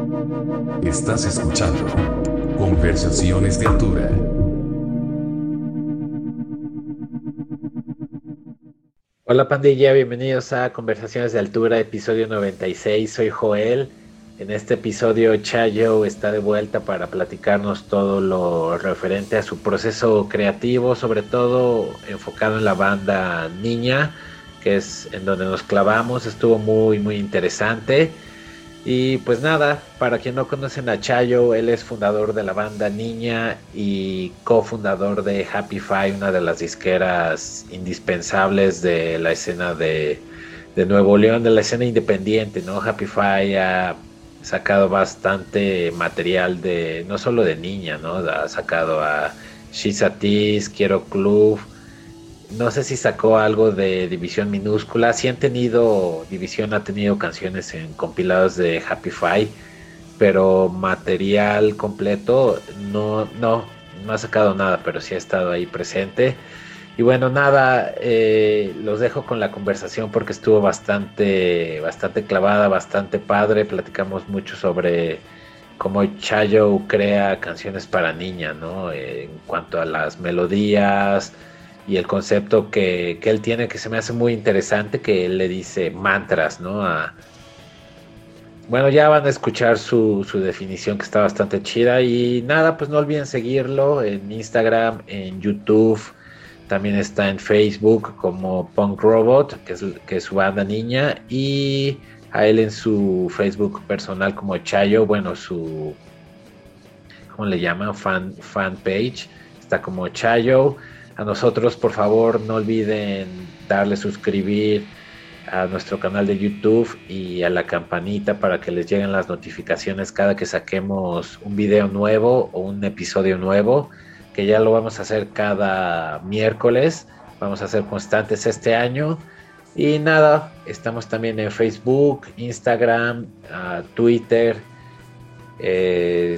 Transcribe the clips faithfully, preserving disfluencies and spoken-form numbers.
Estás escuchando Conversaciones de Altura. Hola pandilla, bienvenidos a Conversaciones de Altura, episodio noventa y seis. Soy Joel. En este episodio Chayo está de vuelta para platicarnos todo lo referente a su proceso creativo, sobre todo enfocado en la banda Niña, que es en donde nos clavamos. Estuvo muy muy interesante. Y pues nada, para quien no conocen a Chayo, él es fundador de la banda Niña y cofundador de Happy Five, una de las disqueras indispensables de la escena de, de Nuevo León, de la escena independiente, ¿no? Happy Five ha sacado bastante material de, no solo de Niña, ¿no? Ha sacado a She's a Tease, Quiero Club. No sé si sacó algo de División Minúscula. Sí han tenido, División ha tenido canciones en compilados de Happy Five, pero material completo no, no, no ha sacado nada, pero sí ha estado ahí presente. Y bueno, nada, eh, los dejo con la conversación porque estuvo bastante, bastante clavada, bastante padre. Platicamos mucho sobre cómo Chayo crea canciones para niña, ¿no? Eh, en cuanto a las melodías y el concepto que, que él tiene, que se me hace muy interesante, que él le dice mantras, ¿no? A, bueno, ya van a escuchar su, su definición que está bastante chida. Y nada, pues no olviden seguirlo en Instagram, en YouTube. También está en Facebook como Punk Robot, que es, que es su banda niña. Y a él en su Facebook personal como Chayo, bueno, su, ¿cómo le llaman? Fan, fan page. Está como Chayo. A nosotros, por favor, no olviden darle suscribir a nuestro canal de YouTube y a la campanita para que les lleguen las notificaciones cada que saquemos un video nuevo o un episodio nuevo, que ya lo vamos a hacer cada miércoles. Vamos a ser constantes este año. Y nada, estamos también en Facebook, Instagram, uh, Twitter. Eh,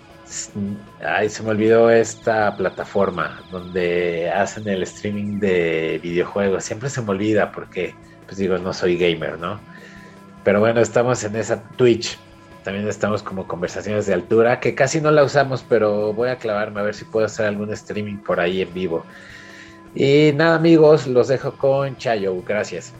Ay, se me olvidó esta plataforma donde hacen el streaming de videojuegos. Siempre se me olvida porque, pues digo, no soy gamer, ¿no? Pero bueno, estamos en esa Twitch. También estamos como conversaciones de altura, que casi no la usamos, pero voy a clavarme a ver si puedo hacer algún streaming por ahí en vivo. Y nada, amigos, los dejo con Chayo. Gracias.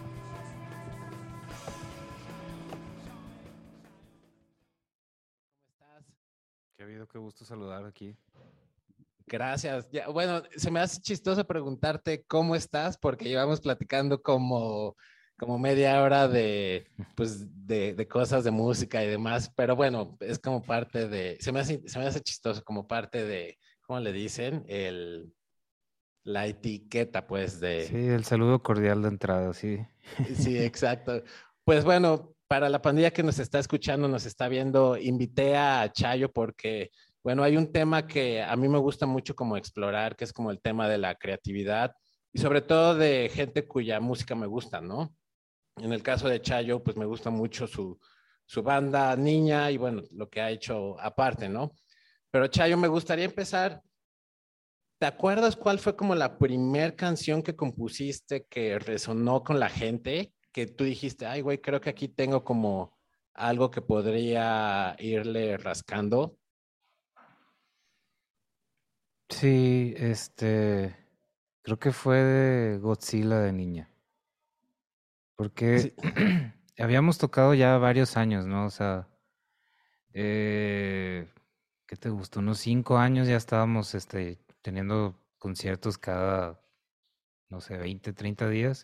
Qué habido, qué gusto saludar aquí. Gracias. Ya, bueno, se me hace chistoso preguntarte cómo estás, porque llevamos platicando como, como media hora de, pues, de, de cosas de música y demás, pero bueno, es como parte de, se me hace, se me hace chistoso como parte de, ¿cómo le dicen? El, la etiqueta, pues, Sí, de... el saludo cordial de entrada, sí. Sí, exacto. Pues bueno, para la pandilla que nos está escuchando, nos está viendo, invité a Chayo porque, bueno, hay un tema que a mí me gusta mucho como explorar, que es como el tema de la creatividad y sobre todo de gente cuya música me gusta, ¿no? En el caso de Chayo, pues me gusta mucho su, su banda Niña y bueno, lo que ha hecho aparte, ¿no? Pero Chayo, me gustaría empezar. ¿Te acuerdas cuál fue como la primer canción que compusiste que resonó con la gente? Que tú dijiste, ay, güey, creo que aquí tengo como algo que podría irle rascando. Sí, este, creo que fue de Godzilla de niña, porque Sí, habíamos tocado ya varios años, ¿no? O sea, eh, ¿qué te gustó? Unos cinco años ya estábamos, este, teniendo conciertos cada, no sé, veinte, treinta días.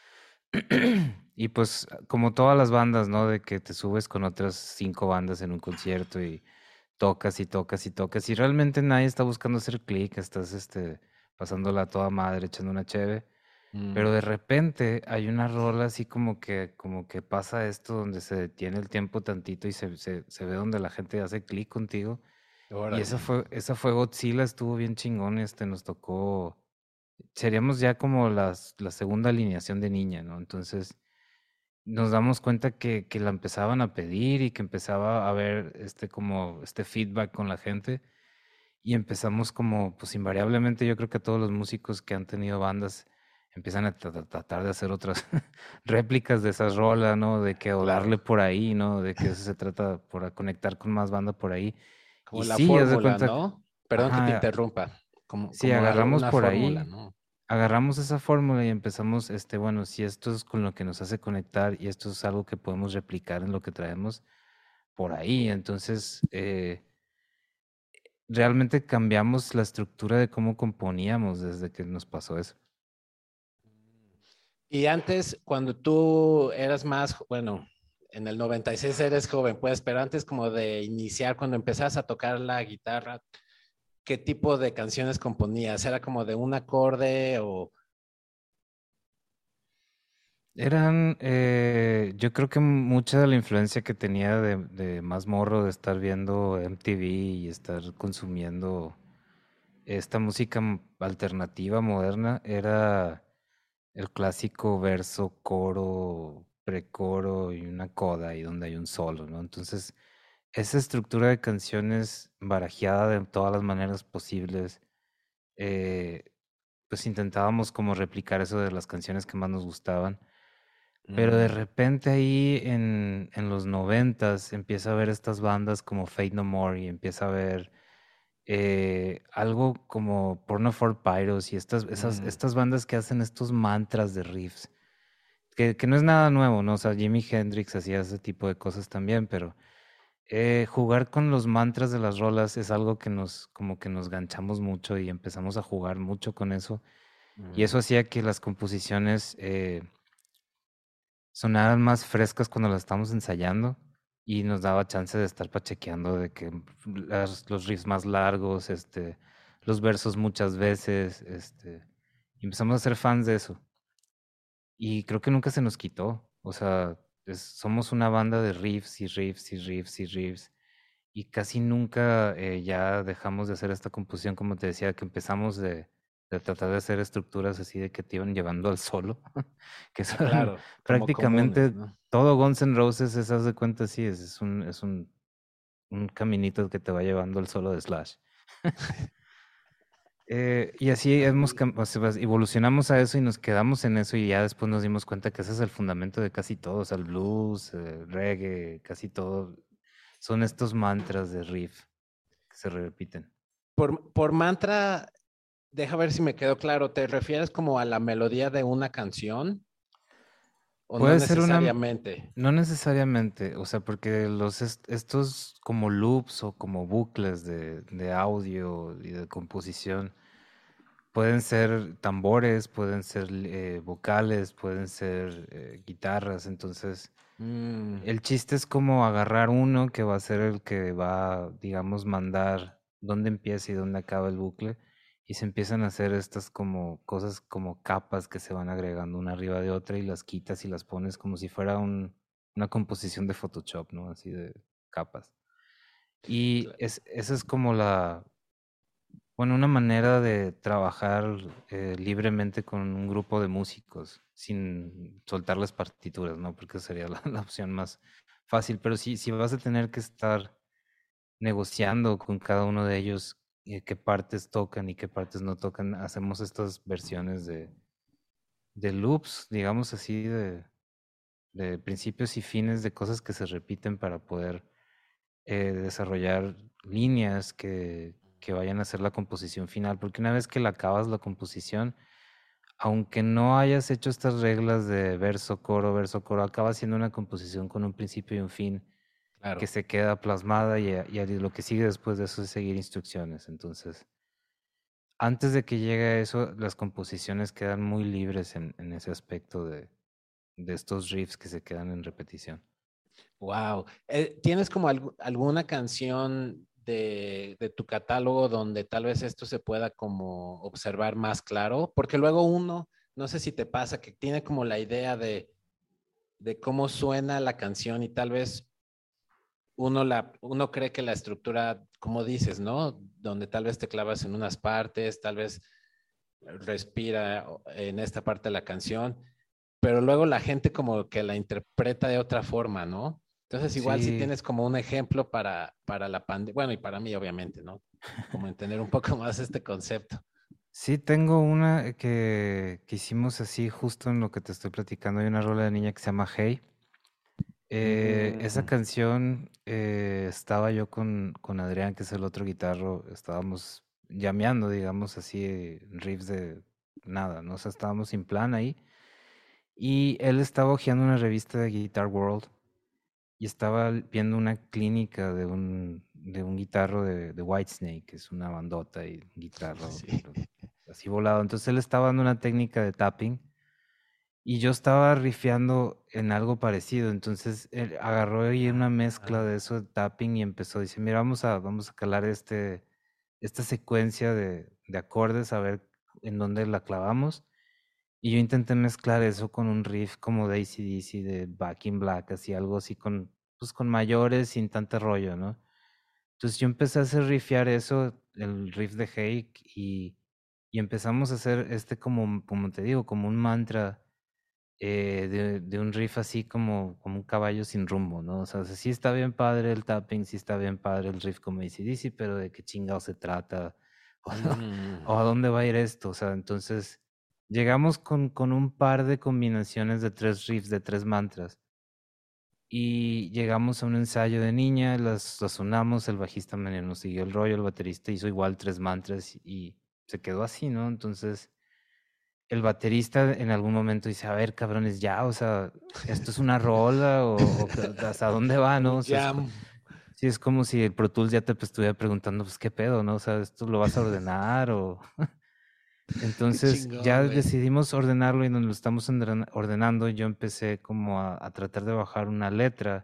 Y pues como todas las bandas, ¿no? De que te subes con otras cinco bandas en un concierto y tocas y tocas y tocas y realmente nadie está buscando hacer clic, estás este, pasándola a toda madre, echando una cheve, mm, pero de repente hay una rola así como que, como que pasa esto donde se detiene el tiempo tantito y se, se, se ve donde la gente hace clic contigo y esa órale. fue, esa fue Godzilla, estuvo bien chingón, este, nos tocó, seríamos ya como las, la segunda alineación de niña, ¿no? Entonces nos damos cuenta que, que la empezaban a pedir y que empezaba a haber este como este feedback con la gente y empezamos como pues invariablemente yo creo que todos los músicos que han tenido bandas empiezan a tra- tratar de hacer otras réplicas de esas rolas, ¿no? De que o darle Claro. por ahí, ¿no? De que eso se trata por conectar con más banda por ahí. Como Y la sí, haz de fórmula, cuenta, ¿no? Perdón que te ajá, interrumpa. Como, sí, como algo- agarramos una por fórmula, ahí, ¿no? agarramos esa fórmula y empezamos, este, bueno, si esto es con lo que nos hace conectar y esto es algo que podemos replicar en lo que traemos por ahí, entonces eh, realmente cambiamos la estructura de cómo componíamos desde que nos pasó eso. Y antes, cuando tú eras más, bueno, en el noventa y seis eres joven, pues, pero antes como de iniciar, cuando empezabas a tocar la guitarra, ¿qué tipo de canciones componías? ¿Era como de un acorde o...? Eran, eh, yo creo que mucha de la influencia que tenía de, de más morro, de estar viendo M T V y estar consumiendo esta música m- alternativa moderna, era el clásico verso, coro, precoro y una coda y donde hay un solo, ¿no? Entonces, esa estructura de canciones barajeada de todas las maneras posibles, eh, pues intentábamos como replicar eso de las canciones que más nos gustaban. Pero de Mm, repente ahí en, en los noventas empieza a ver estas bandas como Fate No More y empieza a ver eh, algo como Porno for Pyros y estas, esas, mm, estas bandas que hacen estos mantras de riffs, que, que no es nada nuevo, ¿no? O sea, Jimi Hendrix hacía ese tipo de cosas también, pero eh, jugar con los mantras de las rolas es algo que nos, como que nos ganchamos mucho y empezamos a jugar mucho con eso. Y eso mm. hacía que las composiciones eh, sonaran más frescas cuando las estamos ensayando y nos daba chance de estar pachequeando de que las- los riffs más largos, este, los versos muchas veces, este, y empezamos a ser fans de eso. Y creo que nunca se nos quitó. O sea, es- somos una banda de riffs y riffs y riffs y riffs. Y casi nunca eh, ya dejamos de hacer esta composición, como te decía, que empezamos de, de tratar de hacer estructuras así de que te iban llevando al solo, que Ah, son claro, como comunes, prácticamente ¿no? todo Guns N' Roses, es, haz de cuenta, sí, es, es un, es un, un caminito que te va llevando al solo de Slash. Eh, y así hemos, cam- o sea, pues, evolucionamos a eso y nos quedamos en eso y ya después nos dimos cuenta que ese es el fundamento de casi todo, o sea, el blues, el reggae, casi todo, son estos mantras de riff que se repiten. Por, por mantra, deja ver si me quedó claro, ¿te refieres como a la melodía de una canción o no Puede ser una, necesariamente? no necesariamente, o sea, porque los est- estos como loops o como bucles de, de audio y de composición pueden ser tambores, pueden ser eh, vocales, pueden ser eh, guitarras, entonces Mm, el chiste es como agarrar uno que va a ser el que va, digamos, mandar dónde empieza y dónde acaba el bucle. Y se empiezan a hacer estas como cosas como capas que se van agregando una arriba de otra y las quitas y las pones como si fuera un, una composición de Photoshop, ¿no? Así de capas. Y cla- es, esa es como la, bueno, una manera de trabajar eh, libremente con un grupo de músicos sin soltar las partituras, ¿no? Porque sería la, la opción más fácil. Pero sí, si vas a tener que estar negociando con cada uno de ellos eh, qué partes tocan y qué partes no tocan, hacemos estas versiones de, de loops, digamos así, de, de principios y fines de cosas que se repiten para poder eh, desarrollar líneas que, que vayan a ser la composición final, porque una vez que la acabas la composición, aunque no hayas hecho estas reglas de verso, coro, verso, coro, acaba siendo una composición con un principio y un fin que claro. se queda plasmada y, y lo que sigue después de eso es seguir instrucciones. Entonces, antes de que llegue a eso, las composiciones quedan muy libres en, en ese aspecto de, de estos riffs que se quedan en repetición. Wow. Eh, ¿tienes como algu- alguna canción de, de tu catálogo donde tal vez esto se pueda como observar más claro? Porque luego uno, no sé si te pasa, que tiene como la idea de, de cómo suena la canción y tal vez uno, la, uno cree que la estructura, como dices, ¿no? Donde tal vez te clavas en unas partes, tal vez respira en esta parte de la canción, pero luego la gente como que la interpreta de otra forma, ¿no? Entonces igual si Sí, tienes como un ejemplo para, para la pandemia, bueno, y para mí obviamente, ¿no? Como entender un poco más este concepto. Sí, tengo una que, que hicimos así justo en lo que te estoy platicando. Hay una rola de niña que se llama Hey. Eh, esa Mm, canción eh, estaba yo con, con Adrián, que es el otro guitarro, estábamos llameando, digamos así, eh, riffs de nada, ¿no? O sea, estábamos sin plan ahí. Y él estaba hojeando una revista de Guitar World y estaba viendo una clínica de un, de un guitarro de, de Whitesnake, que es una bandota y guitarro, sí. pero así volado. Entonces él estaba dando una técnica de tapping y yo estaba riffeando en algo parecido. Entonces él agarró ahí una mezcla Ah, de eso de tapping y empezó a decir, mira, vamos a, vamos a calar este, esta secuencia de, de acordes, a ver en dónde la clavamos. Y yo intenté mezclar eso con un riff como de A C/D C, de Back in Black, así algo así con, pues con mayores, sin tanto rollo, ¿no? Entonces yo empecé a hacer riffear eso, el riff de Hake, y, y empezamos a hacer este como, como te digo, como un mantra eh, de, de un riff así como, como un caballo sin rumbo, ¿no? O sea, sí está bien padre el tapping, sí está bien padre el riff como A C/D C, pero ¿de qué chingado se trata? O, mm, o a dónde va a ir esto, o sea, entonces llegamos con, con un par de combinaciones de tres riffs, de tres mantras, y llegamos a un ensayo de niña, las, las unamos, el bajista medio nos siguió el rollo, el baterista hizo igual tres mantras y se quedó así, ¿no? Entonces el baterista en algún momento dice, a ver, cabrones, ya, o sea, ¿esto es una rola o, o qué- hasta dónde va, no? un O sea, es, co- jam. sí, es como si el Pro Tools ya te pues, estuviera preguntando, pues, ¿qué pedo, no? O sea, ¿esto lo vas a ordenar o...? Qué Entonces chingón, ya güey. decidimos ordenarlo y nos lo estamos ordena- ordenando. Yo empecé como a, a tratar de bajar una letra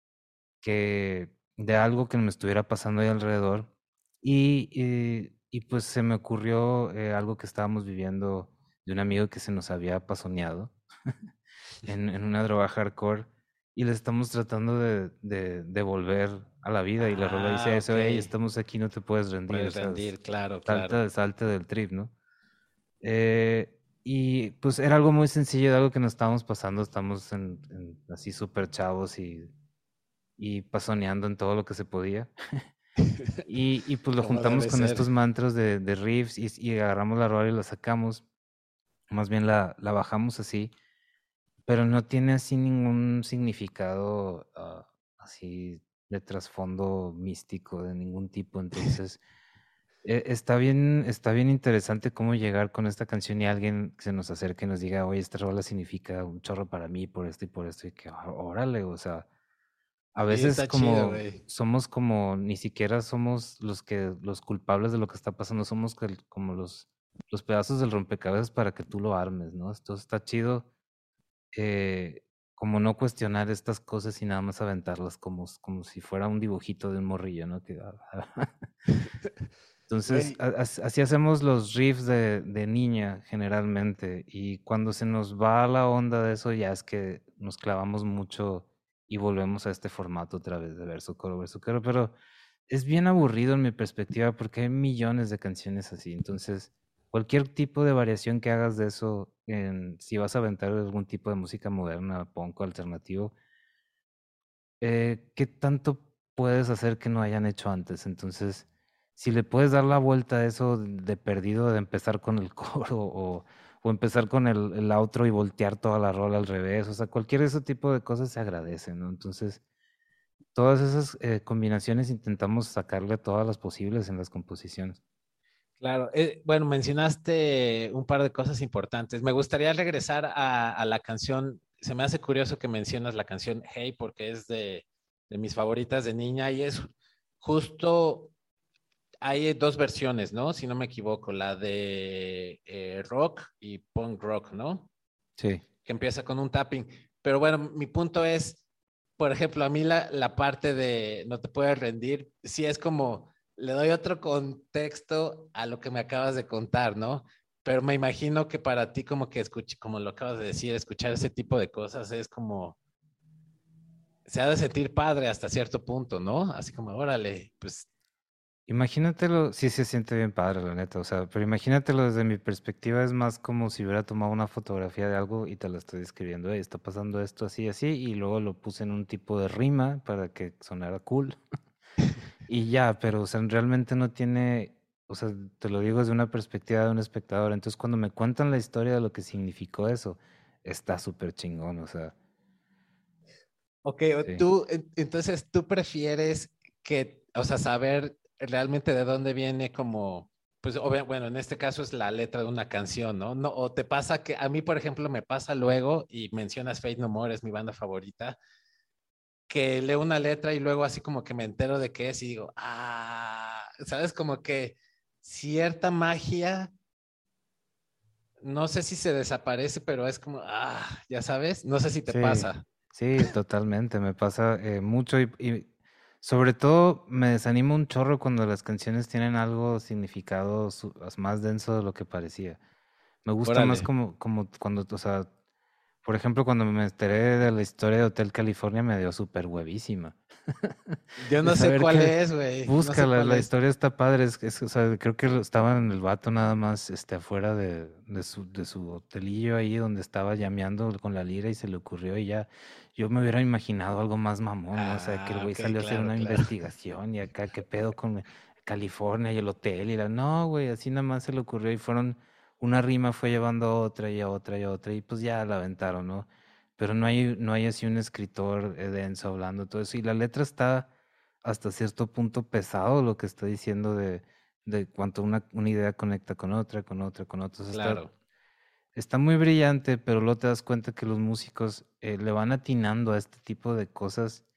que de algo que me estuviera pasando ahí alrededor. Y, y, y, pues se me ocurrió eh, algo que estábamos viviendo de un amigo que se nos había pasoneado en, en una droga hardcore y le estamos tratando de, de, de volver a la vida y la rola dice Ah, ok. eso, hey, estamos aquí, no te puedes rendir, o Puedes sea, s- rendir, claro, claro. salta, salta del trip, ¿no? Eh, y pues era algo muy sencillo, de algo que nos estábamos pasando, estamos en, en así súper chavos y, y pasoneando en todo lo que se podía. Y, y pues lo Como juntamos debe con ser. estos mantras de, de riffs y, y agarramos la rola y la sacamos, más bien la, la bajamos así, pero no tiene así ningún significado ah, así de trasfondo místico de ningún tipo, entonces eh, está bien, está bien interesante cómo llegar con esta canción y alguien se nos acerque y nos diga, oye, esta rola significa un chorro para mí por esto y por esto, y que "Ah, órale, o sea, a Sí, veces está chido, como güey. somos como, ni siquiera somos los que, los culpables de lo que está pasando, somos que- como los, los pedazos del rompecabezas para que tú lo armes, ¿no? Esto está chido, eh, como no cuestionar estas cosas y nada más aventarlas como, como si fuera un dibujito de un morrillo, ¿no? Que, entonces, Güey, a- as- así hacemos los riffs de, de niña generalmente y cuando se nos va la onda de eso ya es que nos clavamos mucho y volvemos a este formato otra vez de verso, coro, verso, coro, pero es bien aburrido en mi perspectiva porque hay millones de canciones así, entonces cualquier tipo de variación que hagas de eso, en, si vas a aventar algún tipo de música moderna, punk o alternativo, eh, ¿qué tanto puedes hacer que no hayan hecho antes? Entonces, si le puedes dar la vuelta a eso de perdido, de empezar con el coro o, o empezar con el, el outro y voltear toda la rola al revés, o sea, cualquier ese tipo de cosas se agradece, ¿no? Entonces, todas esas eh, combinaciones intentamos sacarle todas las posibles en las composiciones. claro. Eh, bueno, mencionaste un par de cosas importantes. Me gustaría regresar a, a la canción. Se me hace curioso que mencionas la canción Hey, porque es de, de mis favoritas de niña y es justo, hay dos versiones, ¿no? Si no me equivoco, la de eh, rock y punk rock, ¿no? Sí. Que empieza con un tapping. Pero bueno, mi punto es, por ejemplo, a mí la, la parte de no te puedes rendir, sí es como, le doy otro contexto a lo que me acabas de contar, ¿no? Pero me imagino que para ti como que escuche, como lo acabas de decir, escuchar ese tipo de cosas es como, se ha de sentir padre hasta cierto punto, ¿no? Así como, órale, pues, Imagínatelo, sí se siente bien padre, la neta, o sea, pero imagínatelo desde mi perspectiva, es más como si hubiera tomado una fotografía de algo y te la estoy describiendo, "Ey, está pasando esto así, así, y luego lo puse en un tipo de rima para que sonara cool, y ya, pero o sea, realmente no tiene o sea, te lo digo desde una perspectiva de un espectador. Entonces, cuando me cuentan la historia de lo que significó eso, está súper chingón, o sea, Ok, o sí. tú, en- entonces tú prefieres que, o sea, saber realmente de dónde viene como, pues, obvia- bueno, en este caso es la letra de una canción, ¿no? No, o te pasa que, a mí, por ejemplo, me pasa luego, y mencionas Faith No More, es mi banda favorita, que leo una letra y luego así como que me entero de qué es y digo, ah, ¿sabes? Como que cierta magia, no sé si se desaparece, pero es como, ah, ya sabes, no sé si te Sí, pasa. sí, totalmente. Me pasa eh, mucho y, y sobre todo me desanima un chorro cuando las canciones tienen algo significado su- más denso de lo que parecía. Me gusta más Órale. como, como cuando, o sea, por ejemplo, cuando me enteré de la historia de Hotel California me dio súper huevísima. Yo De no sé saber cuál que, es, güey. No sé búscala, cuál la es. historia está padre. Es, es- o sea, creo que lo- estaba en el vato nada más este, afuera de, de su, de su hotelillo ahí donde estaba llameando con la lira y se le ocurrió y ya. Yo me hubiera imaginado algo más mamón, ¿no? O sea, que el Ah, güey ok, salió a hacer claro, una claro. investigación y acá, ¿qué pedo con California y el hotel? Y la, no, güey, así nada más se le ocurrió y fueron, una rima fue llevando a otra y a otra y a otra y pues ya la aventaron, ¿no? Pero no hay, no hay así un escritor eh, denso hablando todo eso. Y la letra está hasta cierto punto pesado lo que está diciendo de, de cuánto una, una idea conecta con otra, con otra, con otra. O sea, está, Claro. está muy brillante, pero luego te das cuenta que los músicos eh, le van atinando a este tipo de cosas,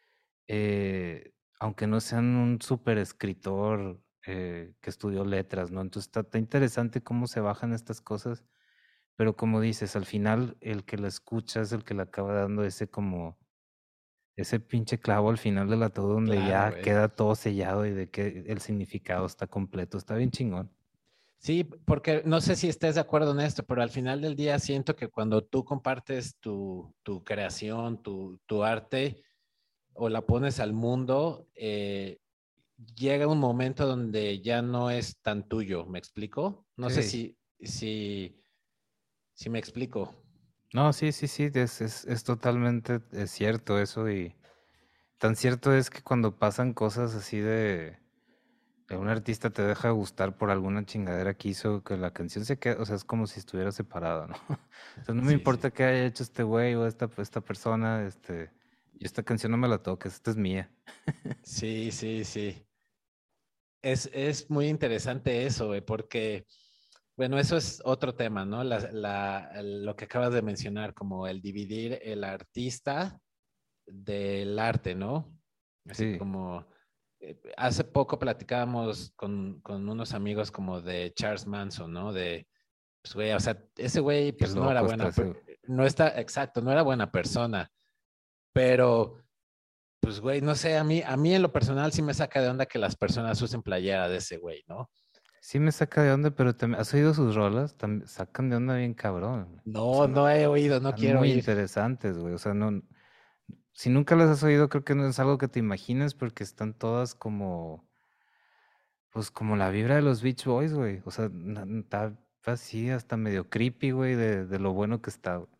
eh, aunque no sean un súper escritor eh, que estudió letras, ¿no? Entonces está, está interesante cómo se bajan estas cosas, pero como dices, al final el que la escucha es el que le acaba dando ese como ese pinche clavo al final del ataúd donde Claro, ya güey. queda todo sellado y de que el significado está completo. Está bien chingón. Sí, porque no sé si estés de acuerdo en esto, pero al final del día siento que cuando tú compartes tu, tu creación, tu, tu arte o la pones al mundo, eh, llega un momento donde ya no es tan tuyo. ¿Me explico? No sé Sí. si, si, si me explico. No, sí, sí, sí, es, es, es totalmente es cierto eso y tan cierto es que cuando pasan cosas así de, de un artista te deja gustar por alguna chingadera que hizo, que la canción se queda, o sea, es como si estuviera separada, ¿no? O sea, no me Sí, sí. importa qué haya hecho este güey o esta, esta persona, este, y esta canción no me la toques, esta es mía. Sí, sí, sí. Es, es muy interesante eso, güey, porque, bueno, eso es otro tema, ¿no? La, la- lo que acabas de mencionar, como el dividir el artista del arte, ¿no? Así Sí, como, eh, hace poco platicábamos con, con unos amigos como de Charles Manson, ¿no? De, pues, güey, o sea, ese güey, qué pues no era loco está buena, per- ese. no está, exacto, no era buena persona, pero pues, güey, no sé, a mí, a mí en lo personal sí me saca de onda que las personas usen playera de ese güey, ¿no? Sí me saca de onda, pero también, ¿has oído sus rolas? También sacan de onda bien cabrón, güey. O No, sea, no he oído, no están quiero muy oír. interesantes, güey. O sea, no, si nunca las has oído, creo que no es algo que te imagines porque están todas como, pues como la vibra de los Beach Boys, güey. O sea, na- na- está así hasta medio creepy, güey, de, de lo bueno que está, güey.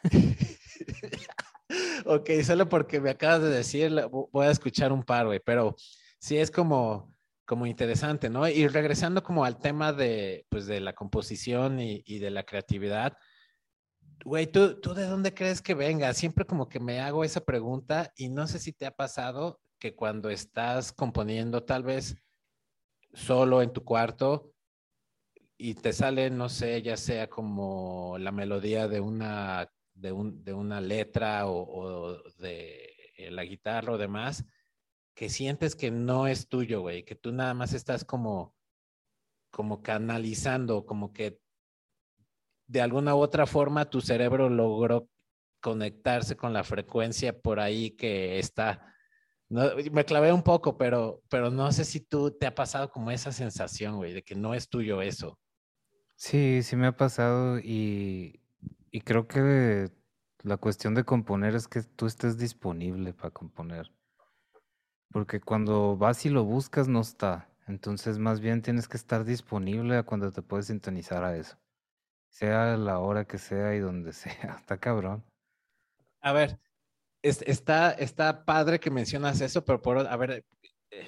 Ok, solo porque me acabas de decir, la- vo- voy a escuchar un par, güey, pero sí es como, como interesante, ¿no? Y regresando como al tema de, pues, de la composición y, y de la creatividad, güey, ¿tú, ¿tú de dónde crees que venga? Siempre como que me hago esa pregunta y no sé si te ha pasado que cuando estás componiendo, tal vez solo en tu cuarto, y te sale, no sé, ya sea como la melodía de una, de un, de una letra o, o de eh, la guitarra o demás, que sientes que no es tuyo, güey, que tú nada más estás como, como canalizando, como que de alguna u otra forma tu cerebro logró conectarse con la frecuencia por ahí que está. No, me clavé un poco, pero, pero no sé si tú te ha pasado como esa sensación, güey, de que no es tuyo eso. Sí, sí me ha pasado y, y creo que la cuestión de componer es que tú estés disponible para componer. Porque cuando vas y lo buscas no está. Entonces más bien tienes que estar disponible a cuando te puedes sintonizar a eso. Sea la hora que sea y donde sea. Está cabrón. A ver, es- está, está padre que mencionas eso, pero por, a ver, eh,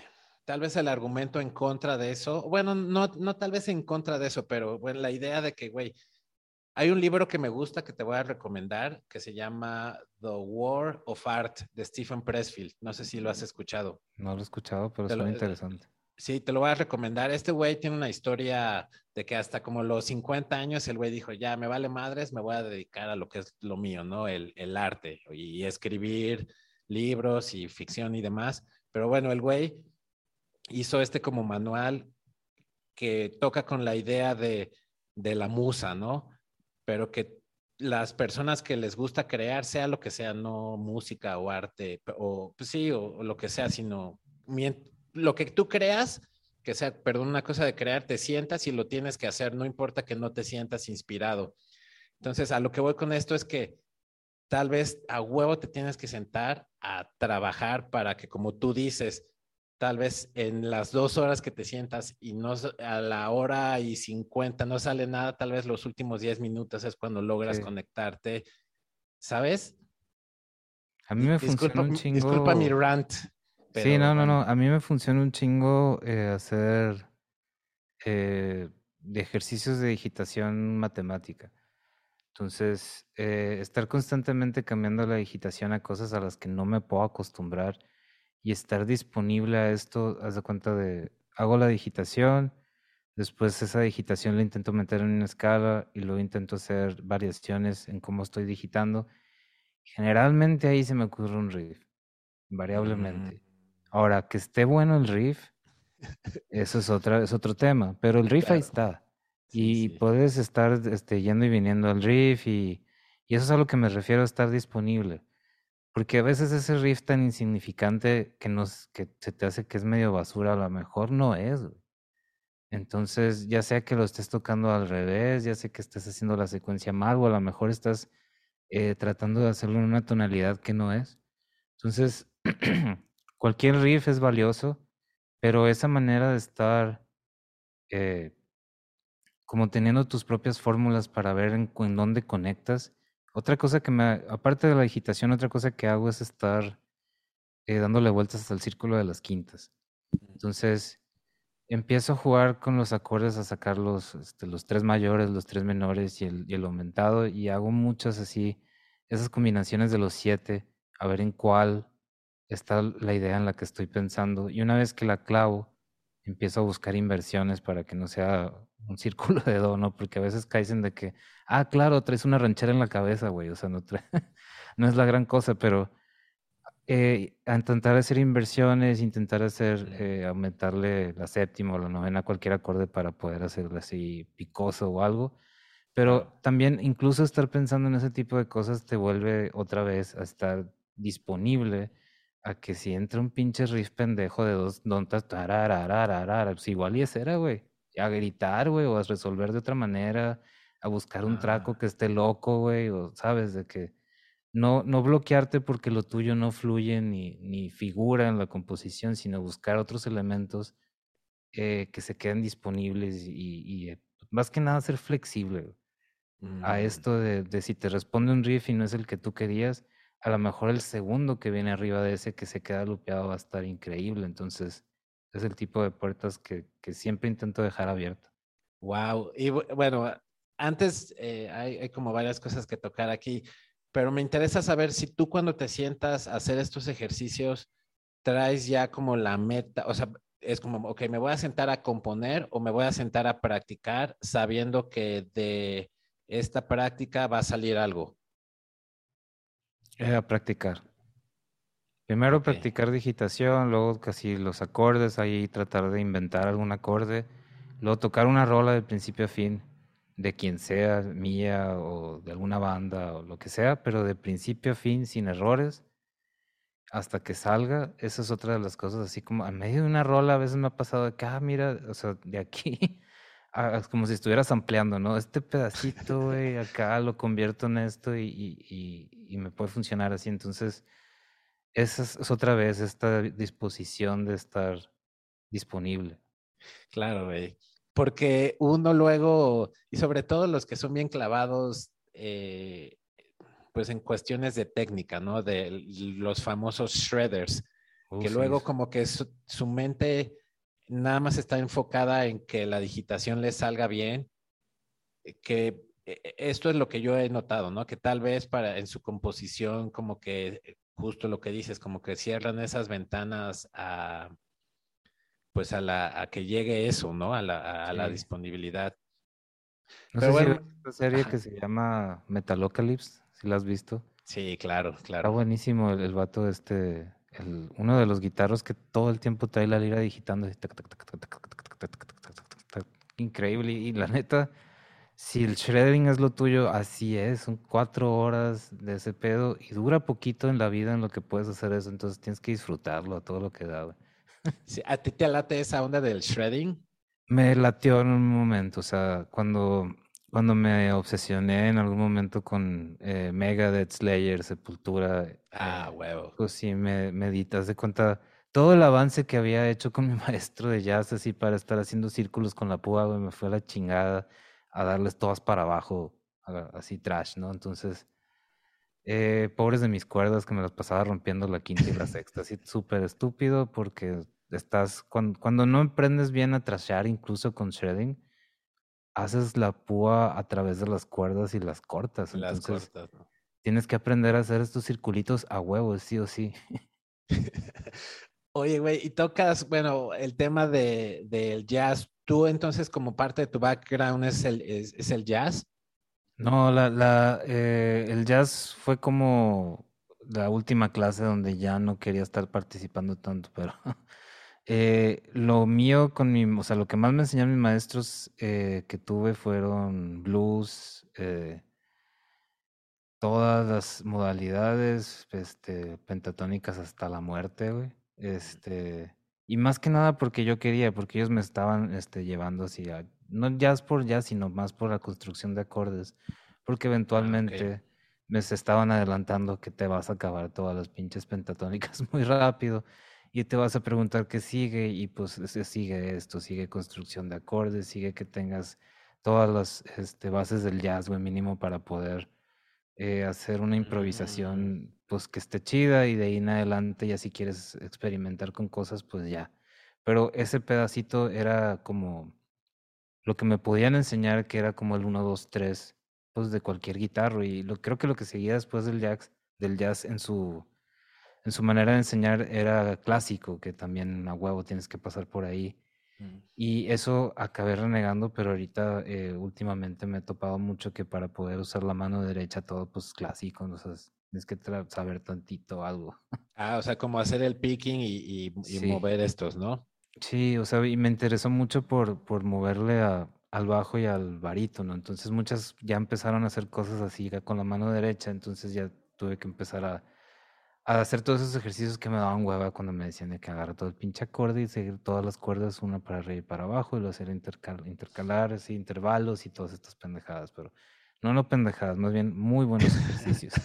tal vez el argumento en contra de eso, bueno, no, no tal vez en contra de eso, pero bueno, la idea de que, güey, hay un libro que me gusta que te voy a recomendar que se llama The War of Art de Stephen Pressfield. No sé si lo has escuchado. No lo he escuchado, pero Te lo- suena interesante. Sí, te lo voy a recomendar. Este güey tiene una historia de que hasta como los cincuenta años el güey dijo, ya, me vale madres, me voy a dedicar a lo que es lo mío, ¿no? El, el arte y escribir libros y ficción y demás. Pero bueno, el güey hizo este como manual que toca con la idea de, de la musa, ¿no? Pero que las personas que les gusta crear, sea lo que sea, no música o arte, o pues sí, o, o lo que sea, sino mien- lo que tú creas, que sea, perdón, una cosa de crear, te sientas y lo tienes que hacer, no importa que no te sientas inspirado. Entonces, a lo que voy con esto es que tal vez a huevo te tienes que sentar a trabajar para que, como tú dices, tal vez en las dos horas que te sientas y no a la hora y cincuenta no sale nada, tal vez los últimos diez minutos es cuando logras Sí. conectarte, ¿sabes? A mí Di- me disculpa, funciona un disculpa mi chingo. rant, Sí, pero no, no, no. bueno. A mí me funciona un chingo eh, hacer eh, de ejercicios de digitación matemática. Entonces, eh, estar constantemente cambiando la digitación a cosas a las que no me puedo acostumbrar y estar disponible a esto, haz de cuenta de, hago la digitación, después esa digitación la intento meter en una escala y luego intento hacer variaciones en cómo estoy digitando. Generalmente ahí se me ocurre un riff, Mm, invariablemente. Ahora, que esté bueno el riff, eso es otra, es otro tema, pero el riff ahí claro, está. sí, Y sí. puedes estar este, yendo y viniendo al riff y, y eso es a lo que me refiero a estar disponible. Porque a veces ese riff tan insignificante que, nos, que se te hace que es medio basura, a lo mejor no es, güey. Entonces, ya sea que lo estés tocando al revés, ya sea que estés haciendo la secuencia mal, o a lo mejor estás eh, tratando de hacerlo en una tonalidad que no es. Entonces, cualquier riff es valioso, pero esa manera de estar eh, como teniendo tus propias fórmulas para ver en, cu- en dónde conectas. Otra cosa que me, aparte de la digitación, otra cosa que hago es estar eh, dándole vueltas hasta el círculo de las quintas. Entonces, empiezo a jugar con los acordes, a sacar los, este, los tres mayores, los tres menores y el, y el aumentado, y hago muchas así, esas combinaciones de los siete, a ver en cuál está la idea en la que estoy pensando. Y una vez que la clavo, empiezo a buscar inversiones para que no sea un círculo de do, ¿no? Porque a veces caen de que, ah, claro, traes una ranchera en la cabeza, güey, o sea, no, trae, no es la gran cosa, pero eh, a intentar hacer inversiones, intentar hacer, Mm, eh, aumentarle la séptima o la novena a cualquier acorde para poder hacerlo así picoso o algo. claro. Pero también incluso estar pensando en ese tipo de cosas te vuelve otra vez a estar disponible a que si entra un pinche riff pendejo de dos notas, tararararara, pues igual y ese era, güey. A gritar, güey, o a resolver de otra manera, a buscar un traco Ah, que esté loco, güey, o sabes, de que no, no bloquearte porque lo tuyo no fluye ni, ni figura en la composición, sino buscar otros elementos eh, que se queden disponibles y, y, eh, más que nada ser flexible güey, a mm. esto de, de si te responde un riff y no es el que tú querías, a lo mejor el segundo que viene arriba de ese que se queda lupeado va a estar increíble. Entonces, es el tipo de puertas que, que siempre intento dejar abierto. Wow. Y bu- bueno, antes eh, hay, hay como varias cosas que tocar aquí, pero me interesa saber si tú cuando te sientas a hacer estos ejercicios traes ya como la meta, o sea, es como, ok, me voy a sentar a componer o me voy a sentar a practicar sabiendo que de esta práctica va a salir algo. Eh, a practicar. Primero Ok. practicar digitación, luego casi los acordes, ahí tratar de inventar algún acorde, luego tocar una rola de principio a fin, de quien sea, mía o de alguna banda o lo que sea, pero de principio a fin, sin errores, hasta que salga. Esa es otra de las cosas, así como a medio de una rola a veces me ha pasado de que, ah, mira, o sea, de aquí, ah, es como si estuvieras ampliando, ¿no? Este pedacito, güey, acá lo convierto en esto y, y, y, y me puede funcionar así, entonces... Esa es, es otra vez esta disposición de estar disponible. Claro, güey. Porque uno luego, y sobre todo los que son bien clavados, eh, pues en cuestiones de técnica, ¿no? De los famosos shredders. Uh, que sí, luego es- como que su, su mente nada más está enfocada en que la digitación le salga bien, eh, que eh, eh, esto es lo que yo he notado, ¿no? Que tal vez para en su composición como que eh, justo lo que dices, como que cierran esas ventanas a pues a la a que llegue eso, ¿no? A la, a la sí. disponibilidad. No Pero sé si ves bueno, esta serie que ajá, se llama Metalocalypse, si la has visto. sí, claro, Está claro. buenísimo el, el vato este, el, uno de los guitarros que todo el tiempo trae la lira digitando. Así, tac, tac, tac, tac, tac, tac, tac, tac, tac, tac, tac, tac, tac. Increíble. Y la neta, si el shredding es lo tuyo, así es. Son cuatro horas de ese pedo y dura poquito en la vida en lo que puedes hacer eso. Entonces tienes que disfrutarlo a todo lo que da, güey. Sí, ¿a ti te late esa onda del shredding? Me latió en un momento, o sea, cuando, cuando me obsesioné en algún momento con eh, Megadeth, Slayer, Sepultura, Ah, eh, huevo. pues sí, me, me di, te das de cuenta, todo el avance que había hecho con mi maestro de jazz, así para estar haciendo círculos con la púa, güey, me fue a la chingada a darles todas para abajo, a- así trash, ¿no? Entonces, eh, pobres de mis cuerdas que me las pasaba rompiendo la quinta y la sexta, así súper estúpido porque estás, cuando, cuando no emprendes bien a trashear incluso con shredding, haces la púa a través de las cuerdas y las cortas, Las entonces cortas, ¿no? tienes que aprender a hacer estos circulitos a huevos, sí o sí. Oye, güey, y tocas, bueno, el tema de, del jazz. Tú entonces como parte de tu background es el, es, es el jazz. No, la, la, eh, el jazz fue como la última clase donde ya no quería estar participando tanto, pero eh, lo mío con mi, o sea, lo que más me enseñaron mis maestros eh, que tuve fueron blues, eh, todas las modalidades, este, pentatónicas hasta la muerte, güey. Este, y más que nada porque yo quería, porque ellos me estaban, este, llevando así a, no jazz por jazz, sino más por la construcción de acordes, porque Ah, ok. eventualmente me se estaban adelantando que te vas a acabar todas las pinches pentatónicas muy rápido y te vas a preguntar qué sigue y pues se sigue esto, sigue construcción de acordes, sigue que tengas todas las, este, bases del jazz, güey, mínimo para poder eh, hacer una Mm, improvisación pues que esté chida y de ahí en adelante ya si quieres experimentar con cosas pues ya. Pero ese pedacito era como lo que me podían enseñar que era como el uno dos tres pues de cualquier guitarra y lo creo que lo que seguía después del jazz del jazz en su en su manera de enseñar era clásico, que también a huevo tienes que pasar por ahí. mm. Y eso acabé renegando, pero ahorita eh, últimamente me he topado mucho que para poder usar la mano derecha todo pues clásico, ¿no? O sea, tienes que tra- saber tantito algo. Ah, o sea, como hacer el picking y, y, y Sí, mover estos, ¿no? sí, o sea, y me interesó mucho por, por moverle a, al bajo y al barítono. Entonces muchas ya empezaron a hacer cosas así ya con la mano derecha, entonces ya tuve que empezar a, a hacer todos esos ejercicios que me daban hueva cuando me decían de que agarra todo el pinche acorde y seguir todas las cuerdas, una para arriba y para abajo, y luego hacer intercal, intercalares y intervalos y todas estas pendejadas, pero no, no pendejadas, más bien muy buenos ejercicios.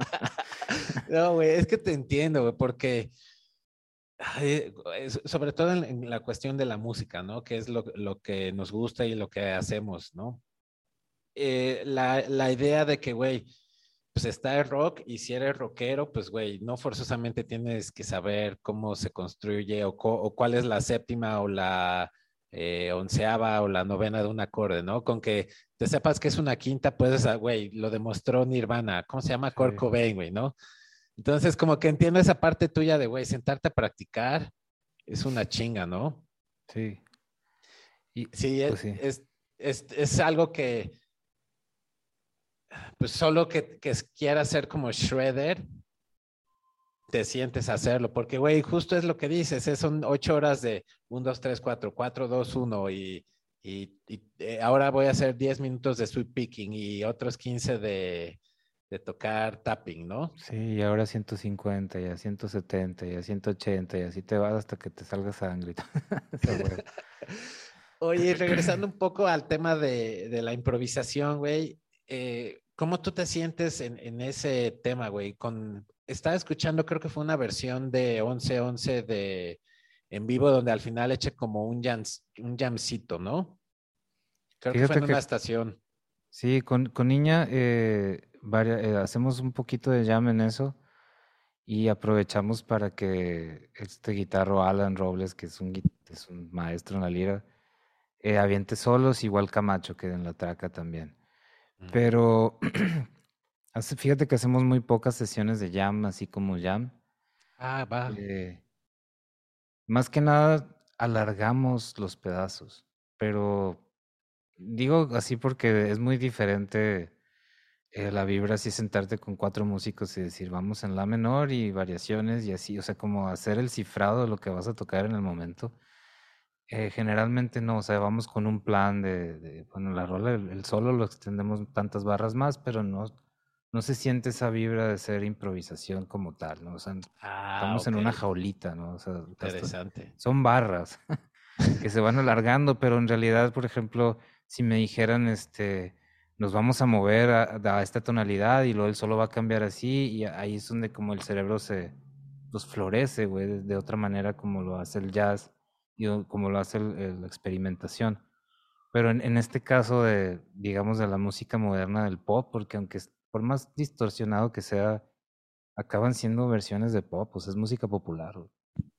No, güey, es que te entiendo, güey, porque ay, es- sobre todo en, en la cuestión de la música, ¿no? Que es lo, lo que nos gusta y lo que hacemos, ¿no? Eh, la, la idea de que, güey, pues está el rock y si eres rockero, pues, güey, no forzosamente tienes que saber cómo se construye o, co- o cuál es la séptima o la eh, onceava o la novena de un acorde, ¿no? Con que te sepas que es una quinta, pues, ah, güey, lo demostró Nirvana. ¿Cómo se llama? Kurt Sí, Cobain, güey, ¿no? Entonces, como que entiendo esa parte tuya de, güey, sentarte a practicar es una chinga, ¿no? sí, y Sí, pues es, sí. es, es, es algo que, pues, solo que, que quiera ser como Shredder, te sientes a hacerlo, porque, güey, justo es lo que dices, es, son ocho horas de uno, dos, tres, cuatro, cuatro, dos, uno, y, y, y eh, ahora voy a hacer diez minutos de sweep picking y otros quince de, de tocar tapping, ¿no? Sí, y ahora ciento cincuenta, y a ciento setenta, y a ciento ochenta, y así te vas hasta que te salga sangre. Esa huevo. Oye, regresando un poco al tema de, de la improvisación, güey, eh, ¿cómo tú te sientes en, en ese tema, güey? Con, estaba escuchando, creo que fue una versión de once once de en vivo donde al final eché como un, jam, un jamcito, ¿no? Creo que fue Fíjate en una que estación. sí, con, con niña eh, varia- eh, hacemos un poquito de jam en eso. y aprovechamos para que este guitarro Alan Robles, que es un, gui- es un maestro en la lira, eh, aviente solos, igual Camacho, que en la traca también. Mm. Pero hace- fíjate que hacemos muy pocas sesiones de jam, así como jam. Ah, va. Eh, Más que nada alargamos los pedazos, pero digo así porque es muy diferente eh, la vibra así sentarte con cuatro músicos y decir vamos en la menor y variaciones y así, o sea, como hacer el cifrado de lo que vas a tocar en el momento. Eh, generalmente no, o sea, vamos con un plan de, de, bueno, la rola, el, el solo lo extendemos tantas barras más, pero no, no se siente esa vibra de ser improvisación como tal, ¿no? O sea, Ah, estamos en ok. una jaulita, ¿no? O sea, hasta- Interesante. son barras que se van alargando, pero en realidad, por ejemplo, si me dijeran, este, nos vamos a mover a, a esta tonalidad y luego el solo va a cambiar así, y ahí es donde como el cerebro se, pues florece, güey, de, de otra manera como lo hace el jazz y o- como lo hace el- el- la experimentación. Pero en, en este caso de, digamos, de la música moderna del pop, porque aunque es- por más distorsionado que sea, acaban siendo versiones de pop, pues es música popular, güey.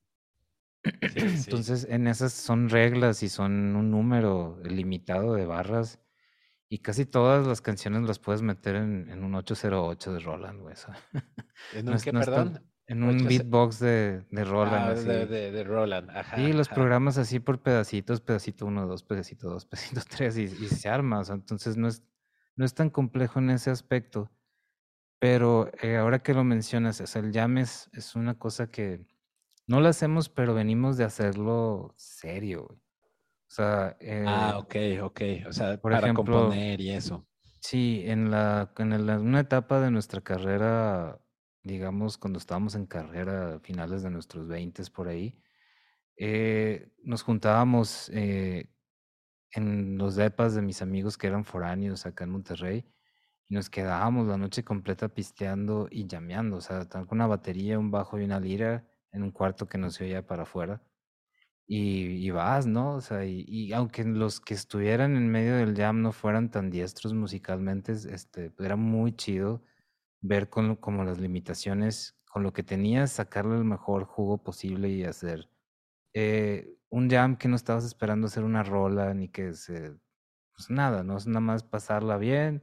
Sí, sí. Entonces, en esas son reglas y son un número limitado de barras y casi todas las canciones las puedes meter en, en un ocho cero ocho de Roland, güey. O sea, ¿En no un es, qué, no es tan, perdón? en un Ocho. se- beatbox de, de Roland, Ah, de, así. de, de Roland. Sí, Ajá, los ajá. programas así por pedacitos, pedacito uno, dos, pedacito dos, pedacito tres, y, y se arma. O sea, entonces no es, no es tan complejo en ese aspecto. Pero eh, ahora que lo mencionas, o sea, el jam es, es una cosa que no lo hacemos, pero venimos de hacerlo serio, güey. O sea, Ah, eh, ok, ok. O sea, por para ejemplo, componer y eso. sí, en la, en el- en una etapa de nuestra carrera, digamos, cuando estábamos en carrera, a finales de nuestros veintes por ahí, eh, nos juntábamos eh, en los depas de mis amigos que eran foráneos acá en Monterrey y nos quedábamos la noche completa pisteando y llameando, o sea, tan con una batería, un bajo y una lira en un cuarto que no se oía para afuera. Y, y vas, ¿no? O sea, y, y aunque los que estuvieran en medio del jam no fueran tan diestros musicalmente, es- este, era muy chido ver con, lo- como las limitaciones, con lo que tenías, sacarle el mejor jugo posible y hacer eh, un jam que no estabas esperando hacer una rola ni que se, pues nada, ¿no? Es nada más pasarla bien,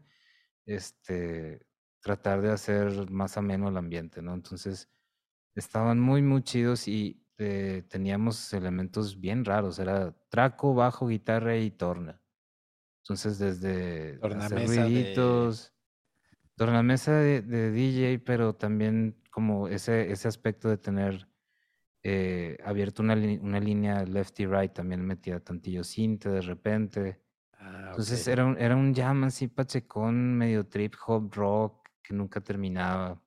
este, tratar de hacer más ameno el ambiente, ¿no? Entonces, estaban muy, muy chidos y eh, teníamos elementos bien raros. Era traco, bajo, guitarra y torna. Entonces, desde hacer Tornamesa de. ruiditos, tornamesa de, de D J, pero también como ese, ese aspecto de tener eh, abierto una, li- una línea left y right, también metía tantillo cinte de repente. Ah, ok. Entonces era un, era un jam así pachecón, medio trip hop rock que nunca terminaba.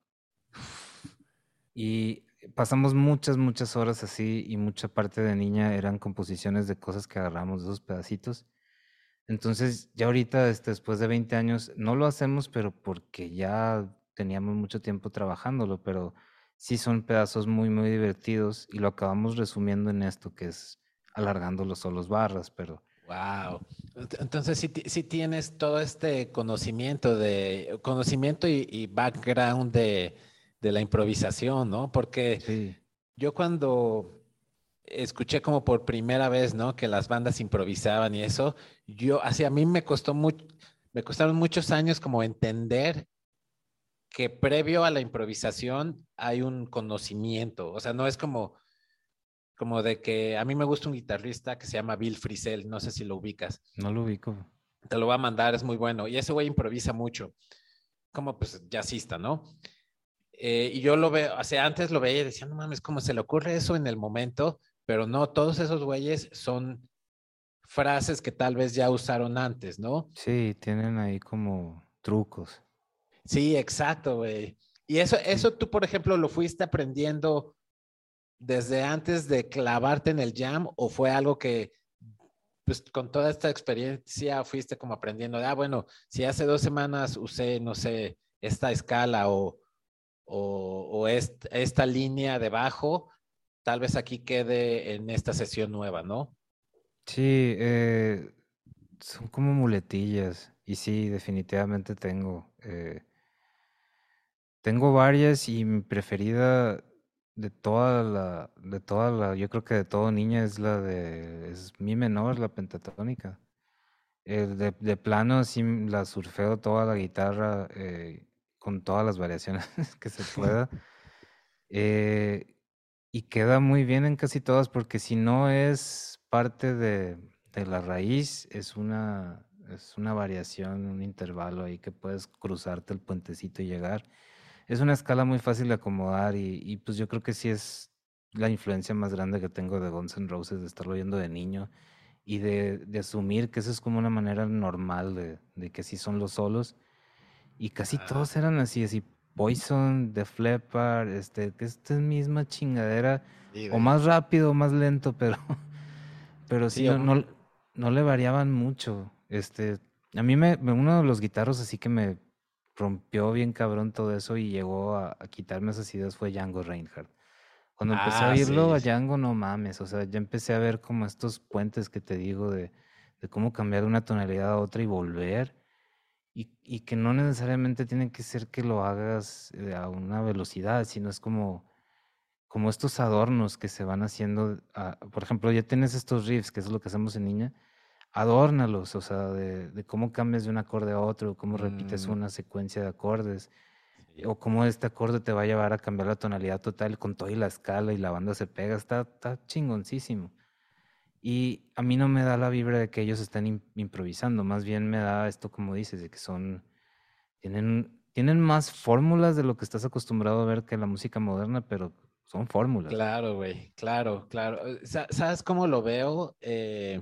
Y pasamos muchas, muchas horas así y mucha parte de niña eran composiciones de cosas que agarramos de esos pedacitos. Entonces ya ahorita, este, después de veinte años, no lo hacemos, pero porque ya teníamos mucho tiempo trabajándolo, pero sí son pedazos muy, muy divertidos y lo acabamos resumiendo en esto que es alargando los solos barras, pero Wow. Entonces sí, ti- sí tienes todo este conocimiento de conocimiento y, y background de, de la improvisación, ¿no? Porque sí, yo cuando escuché como por primera vez, ¿no? Que las bandas improvisaban y eso, yo, así a mí me costó mucho, me costaron muchos años como entender que previo a la improvisación hay un conocimiento, o sea, no es como, como de que a mí me gusta un guitarrista que se llama Bill Frisell, no sé si lo ubicas, no lo ubico. te lo va a mandar, es muy bueno, y ese güey improvisa mucho, como pues jazzista, ¿no? Eh, y yo lo veo, o sea, antes lo veía y decía, no mames, ¿cómo se le ocurre eso en el momento? Pero no, todos esos güeyes son frases que tal vez ya usaron antes, ¿no? Sí, tienen ahí como trucos. Sí, exacto, güey. Y eso, Sí. eso tú, por ejemplo, lo fuiste aprendiendo desde antes de clavarte en el jam o fue algo que, pues, con toda esta experiencia fuiste como aprendiendo de, ah, bueno, si hace dos semanas usé, no sé, esta escala o, o, o est- esta línea de bajo, tal vez aquí quede en esta sesión nueva, ¿no? Sí, eh, son como muletillas. Y sí, definitivamente tengo. eh, Tengo varias y mi preferida de toda la, de toda la, yo creo que de todo niña es la de, es mi menor, la pentatónica. Eh, de, de plano sí la surfeo toda la guitarra eh, con todas las variaciones que se pueda. Eh, y queda muy bien en casi todas porque si no es parte de, de la raíz, es una, es una variación, un intervalo ahí que puedes cruzarte el puentecito y llegar. Es una escala muy fácil de acomodar y, y pues yo creo que sí es la influencia más grande que tengo de Guns N' Roses, de estarlo oyendo de niño y de, de asumir que eso es como una manera normal de, de que así son los solos. Y casi Ah, todos eran así, así Poison, Def Leppard, este, que esta misma chingadera, sí, o güey. más rápido o más lento, pero, pero sí, Sí, no, o- no, no le variaban mucho. Este, a mí me, me- uno de los guitarros así que me rompió bien cabrón todo eso y llegó a, a quitarme esas ideas fue Django Reinhardt. Cuando empecé a ah, oírlo sí. a Django, no mames, o sea, ya empecé a ver como estos puentes que te digo de, de cómo cambiar de una tonalidad a otra y volver. Y, y que no necesariamente tiene que ser que lo hagas eh, a una velocidad, sino es como, como estos adornos que se van haciendo. ah, por ejemplo, ya tienes estos riffs, que es lo que hacemos en niña, adórnalos, o sea, de, de cómo cambias de un acorde a otro, cómo repites Mm, una secuencia de acordes, sí. o cómo este acorde te va a llevar a cambiar la tonalidad total con todo y la escala y la banda se pega, está, está chingoncísimo. Y a mí no me da la vibra de que ellos están im- improvisando, más bien me da esto como dices, de que son tienen, tienen más fórmulas de lo que estás acostumbrado a ver que la música moderna, pero son fórmulas. Claro, güey, claro, claro. Eh, sa- ¿Sabes cómo lo veo? Eh,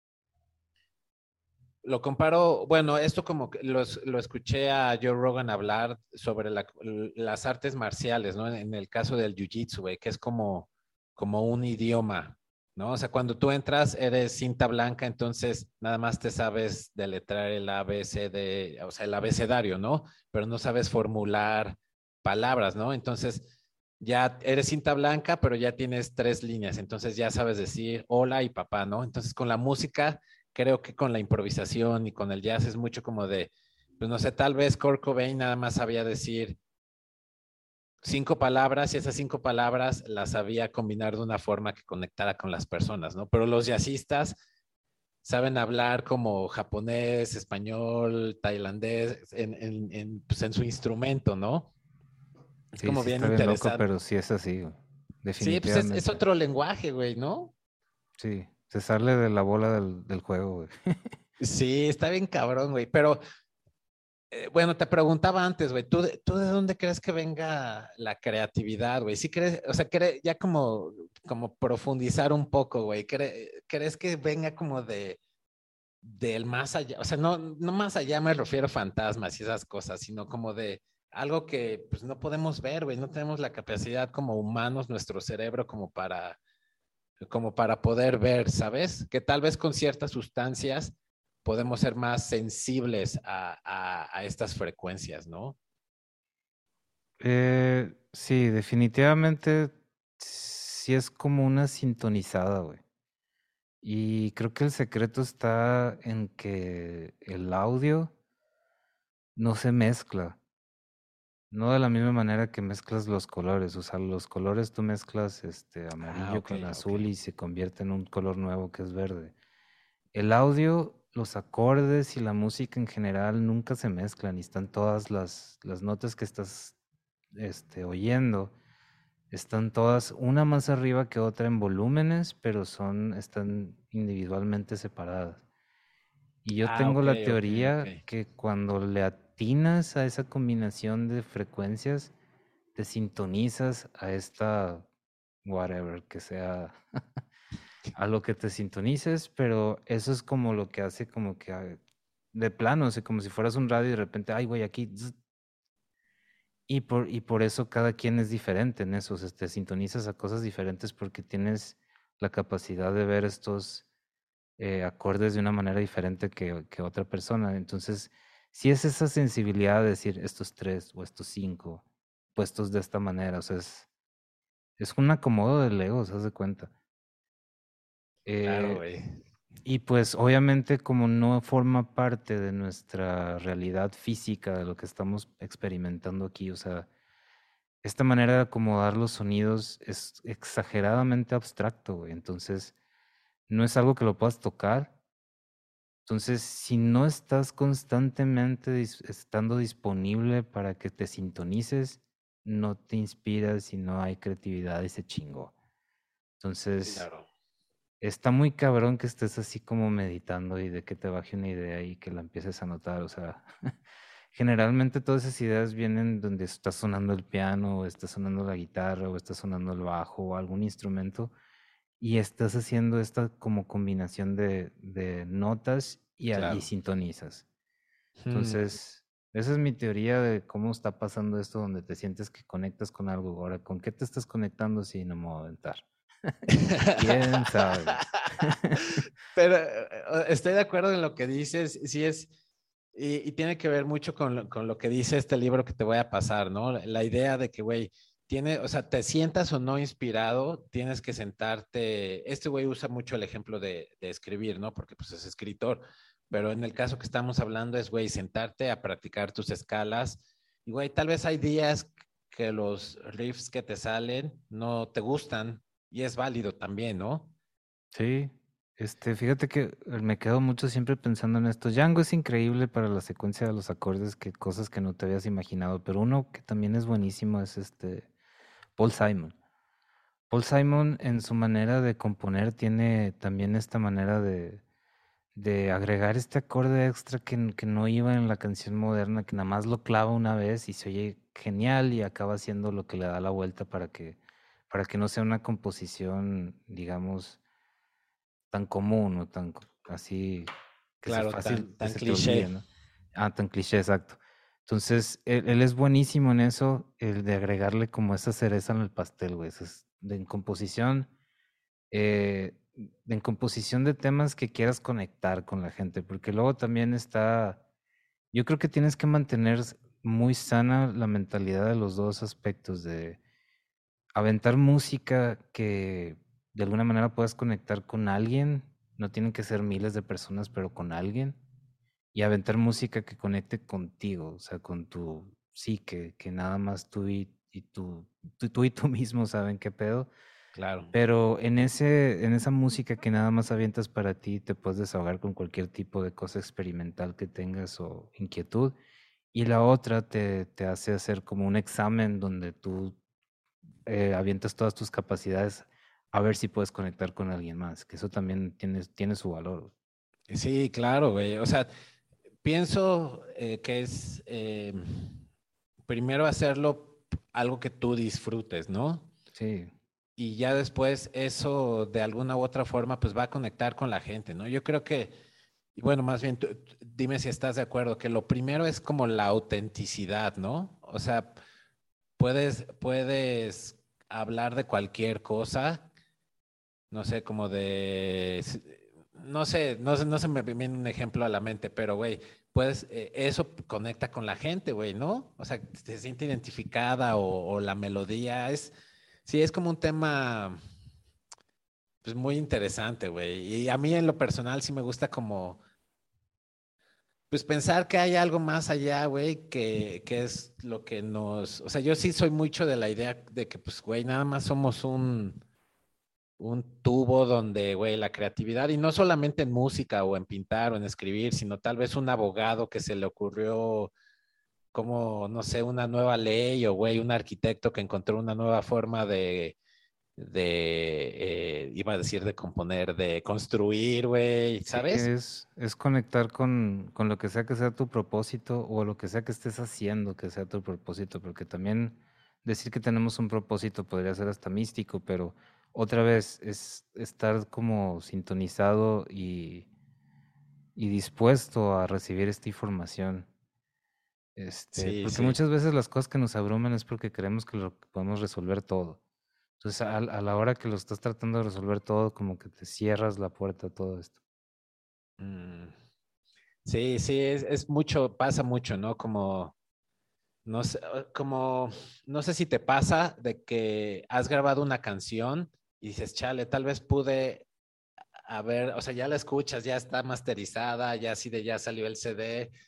lo comparo, bueno, esto como que lo, es- lo escuché a Joe Rogan hablar sobre la- las artes marciales, ¿no? En, en el caso del Jiu-Jitsu, güey, que es como, como un idioma, ¿no? O sea, cuando tú entras, eres cinta blanca, entonces nada más te sabes deletrear el A B C D, o sea, el abecedario, ¿no? Pero no sabes formular palabras, ¿no? Entonces, ya eres cinta blanca, pero ya tienes tres líneas, entonces ya sabes decir hola y papá, ¿no? Entonces, con la música creo que con la improvisación y con el jazz es mucho como de, pues no sé, tal vez Kurt Cobain nada más sabía decir cinco palabras y esas cinco palabras las sabía combinar de una forma que conectara con las personas, ¿no? Pero los jazzistas saben hablar como japonés, español, tailandés en, en, en, pues en su instrumento, ¿no? Es Sí, como sí bien está bien loco, interesante. pero sí es así, güey. Sí, pues es, es Definitivamente. otro lenguaje, güey, ¿no? Sí, se sale de la bola del, del juego, güey. Sí, está bien cabrón, güey. Pero Eh, bueno, te preguntaba antes, güey, ¿tú, de- ¿tú de dónde crees que venga la creatividad, güey? ¿Sí crees, o sea, cre- ya como, como profundizar un poco, güey, cre- ¿crees que venga como de del más allá? O sea, no, no más allá me refiero a fantasmas y esas cosas, sino como de algo que pues no podemos ver, güey, no tenemos la capacidad como humanos, nuestro cerebro como para como para poder ver, ¿sabes? Que tal vez con ciertas sustancias podemos ser más sensibles a, a, a estas frecuencias, ¿no? Eh, sí, definitivamente sí es como una sintonizada, güey. Y creo que el secreto está en que el audio no se mezcla. No de la misma manera que mezclas los colores, o sea, los colores tú mezclas este Ah, amarillo ok, con ok. azul y se convierte en un color nuevo que es verde. El audio, los acordes y la música en general nunca se mezclan y están todas las, las notas que estás este, oyendo, están todas una más arriba que otra en volúmenes, pero son, están individualmente separadas. Y yo Ah, tengo ok, la ok, ok. teoría que cuando le atinas a esa combinación de frecuencias, te sintonizas a esta whatever que sea a lo que te sintonices, pero eso es como lo que hace como que ah, de plano, o sea, como si fueras un radio y de repente, ay, güey, aquí. zzz, Y por, y por eso cada quien es diferente en eso, o sea, te sintonizas a cosas diferentes porque tienes la capacidad de ver estos eh, acordes de una manera diferente que, que otra persona. Entonces, si es esa sensibilidad de decir estos tres o estos cinco puestos de esta manera, o sea, es, es un acomodo de Legos, haz de cuenta. Claro, Eh, güey. y pues obviamente como no forma parte de nuestra realidad física, de lo que estamos experimentando aquí, o sea, esta manera de acomodar los sonidos es exageradamente abstracto, güey. Entonces, no es algo que lo puedas tocar. Entonces, si no estás constantemente dis- estando disponible para que te sintonices, no te inspiras y no hay creatividad y se chingó. Entonces, Claro. está muy cabrón que estés así como meditando y de que te baje una idea y que la empieces a notar. O sea, generalmente todas esas ideas vienen donde está sonando el piano, o está sonando la guitarra, o está sonando el bajo, o algún instrumento, y estás haciendo esta como combinación de, de notas y, a- y Claro. sintonizas. Mm. Entonces, esa es mi teoría de cómo está pasando esto, donde te sientes que conectas con algo. Ahora, ¿con qué te estás conectando si no me voy a aventar? ¿Quién sabe? Pero eh, eh, estoy de acuerdo en lo que dices, sí es, y, y tiene que ver mucho con lo, con lo que dice este libro que te voy a pasar, ¿no? La idea de que, güey, tiene, o sea, te sientas o no inspirado, tienes que sentarte. Este güey usa mucho el ejemplo de, de escribir, ¿no? Porque pues es escritor, pero en el caso que estamos hablando es, güey, sentarte a practicar tus escalas. Y, güey, tal vez hay días que los riffs que te salen no te gustan y es válido también, ¿no? Sí, este, fíjate que eh, me quedo mucho siempre pensando en esto. Django es increíble para la secuencia de los acordes, que cosas que no te habías imaginado, pero uno que también es buenísimo es este Paul Simon. Paul Simon en su manera de componer tiene también esta manera de, de agregar este acorde extra que, n- que no iba en la canción moderna, que nada más lo clava una vez y se oye genial y acaba haciendo lo que le da la vuelta para que, para que no sea una composición, digamos, tan común o tan co- así que sea Claro, fácil tan, que tan se te olvide, cliché. ¿no? Ah, tan cliché, exacto. Entonces, él, él es buenísimo en eso, el de agregarle como esa cereza en el pastel, güey. Eso es de en composición, eh, en composición de temas que quieras conectar con la gente, porque luego también está, yo creo que tienes que mantener s- muy sana la mentalidad de los dos aspectos, de aventar música que de alguna manera puedas conectar con alguien, no tienen que ser miles de personas, pero con alguien, y aventar música que conecte contigo, o sea, con tu psique, que nada más tú y, y tú, tú, tú y tú mismo saben qué pedo, Claro, pero en ese, en esa música que nada más avientas para ti, te puedes desahogar con cualquier tipo de cosa experimental que tengas o inquietud. Y la otra te, te hace hacer como un examen donde tú eh, avientas todas tus capacidades a ver si puedes conectar con alguien más, que eso también tiene, tiene su valor. sí, claro, güey. O sea, pienso eh, que es eh, primero hacerlo algo que tú disfrutes, ¿no? Sí, Y ya después eso de alguna u otra forma pues va a conectar con la gente, ¿no? Yo creo que, y bueno, más bien tú- tú- dime si estás de acuerdo, que lo primero es como la autenticidad, ¿no? O sea, puedes, puedes hablar de cualquier cosa, no sé, como de, no sé, no, sé- no se me viene un ejemplo a la mente, pero güey, pues eh, eso conecta con la gente, güey, ¿no? O sea, se siente identificada o, o la melodía es, sí, es como un tema, pues muy interesante, güey. Y a mí en lo personal sí me gusta como, pues pensar que hay algo más allá, güey, que, que es lo que nos, o sea, yo sí soy mucho de la idea de que, pues, güey, nada más somos un un tubo donde, güey, la creatividad, y no solamente en música o en pintar o en escribir, sino tal vez un abogado que se le ocurrió como, no sé, una nueva ley o, güey, un arquitecto que encontró una nueva forma de, de eh, iba a decir de componer, de construir, güey, sí, ¿sabes? es, es conectar con, con lo que sea que sea tu propósito o lo que sea que estés haciendo que sea tu propósito, porque también decir que tenemos un propósito podría ser hasta místico, pero otra vez es estar como sintonizado y, y dispuesto a recibir esta información. Este, Sí, porque sí. muchas veces las cosas que nos abruman es porque creemos que lo que podemos resolver todo. Entonces, a, a la hora que lo estás tratando de resolver todo, como que te cierras la puerta a todo esto. Mm, sí, sí, es, es mucho, pasa mucho, ¿no? Como no sé, eh, como, no sé si te pasa de que has grabado una canción y dices, chale, tal vez pude haber, o sea, ya la escuchas, ya está masterizada, ya así de ya salió el C D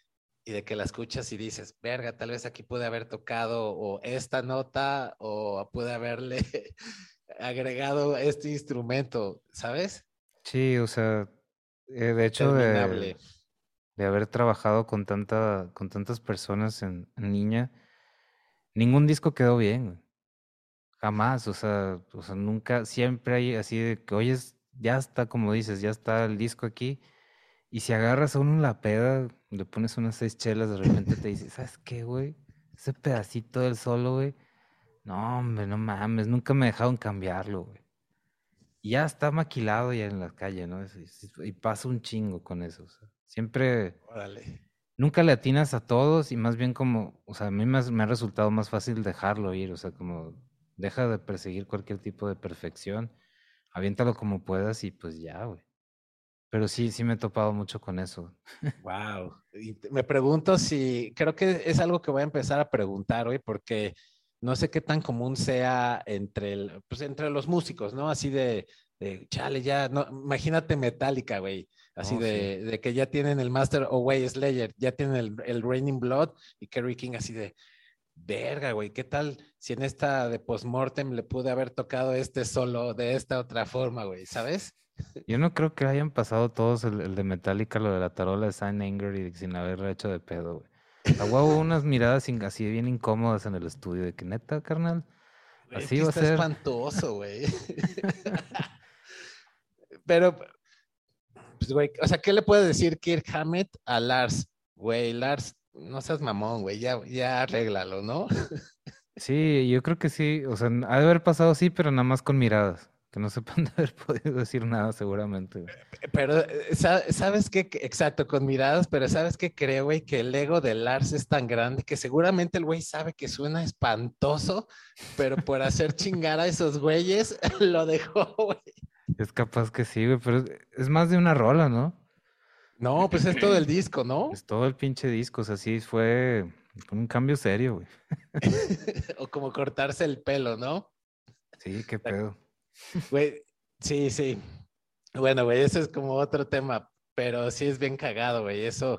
y de que la escuchas y dices, verga, tal vez aquí pude haber tocado o esta nota o pude haberle agregado este instrumento, ¿sabes? Sí, o sea, eh, de hecho de, Interminable. de haber trabajado con tanta, con tantas personas en, en línea, ningún disco quedó bien, güey. Jamás, o sea, o sea, nunca, siempre hay así de que, oye, ya está, como dices, ya está el disco aquí. Y si agarras a uno en la peda, le pones unas seis chelas, de repente te dice, ¿sabes qué, güey? Ese pedacito del solo, güey. No, hombre, no mames, nunca me dejaron cambiarlo, güey. Y ya está maquilado ya en la calle, ¿no? Es- es- Y pasa un chingo con eso, o sea, siempre, Órale. nunca le atinas a todos y más bien como, o sea, a mí me, has- me ha resultado más fácil dejarlo ir, o sea, como deja de perseguir cualquier tipo de perfección, aviéntalo como puedas y pues ya, güey. Pero sí, sí me he topado mucho con eso. Wow. Y te- me pregunto si, creo que es algo que voy a empezar a preguntar hoy, porque no sé qué tan común sea entre, el- pues, entre los músicos, ¿no? Así de, de chale, ya, no, imagínate Metallica, güey. Así Oh, sí. de, de que ya tienen el Master, o güey, Slayer, ya tienen el, el Raining Blood y Kerry King así de, verga, güey, ¿qué tal si en esta de postmortem le pude haber tocado este solo de esta otra forma, güey? ¿Sabes? Yo no creo que hayan pasado todos el, el de Metallica, lo de la tarola de Saint Anger y sin haberla hecho de pedo, güey. A huevo unas miradas in- así bien incómodas en el estudio, de que neta, carnal, Güey, es así que va a está ser. espantoso, güey. Pero, pues, güey, o sea, ¿qué le puede decir Kirk Hammett a Lars? Güey, Lars, no seas mamón, güey, ya, ya arréglalo, ¿no? Sí, yo creo que sí, o sea, ha de haber pasado sí, pero nada más con miradas, que no sepan de haber podido decir nada seguramente, güey. Pero, eh, sa- ¿sabes qué? Exacto, con miradas, pero ¿sabes qué creo, güey? Que el ego de Lars es tan grande que seguramente el güey sabe que suena espantoso, pero por hacer chingar a esos güeyes, lo dejó, güey. Es capaz que sí, güey, pero es, es más de una rola, ¿no? No, pues es todo el disco, ¿no? Es todo el pinche disco, o sea, sí fue, fue un cambio serio, güey. O como cortarse el pelo, ¿no? Sí, qué pedo. Güey, sí, sí. Bueno, güey, ese es como otro tema, pero sí es bien cagado, güey. Eso,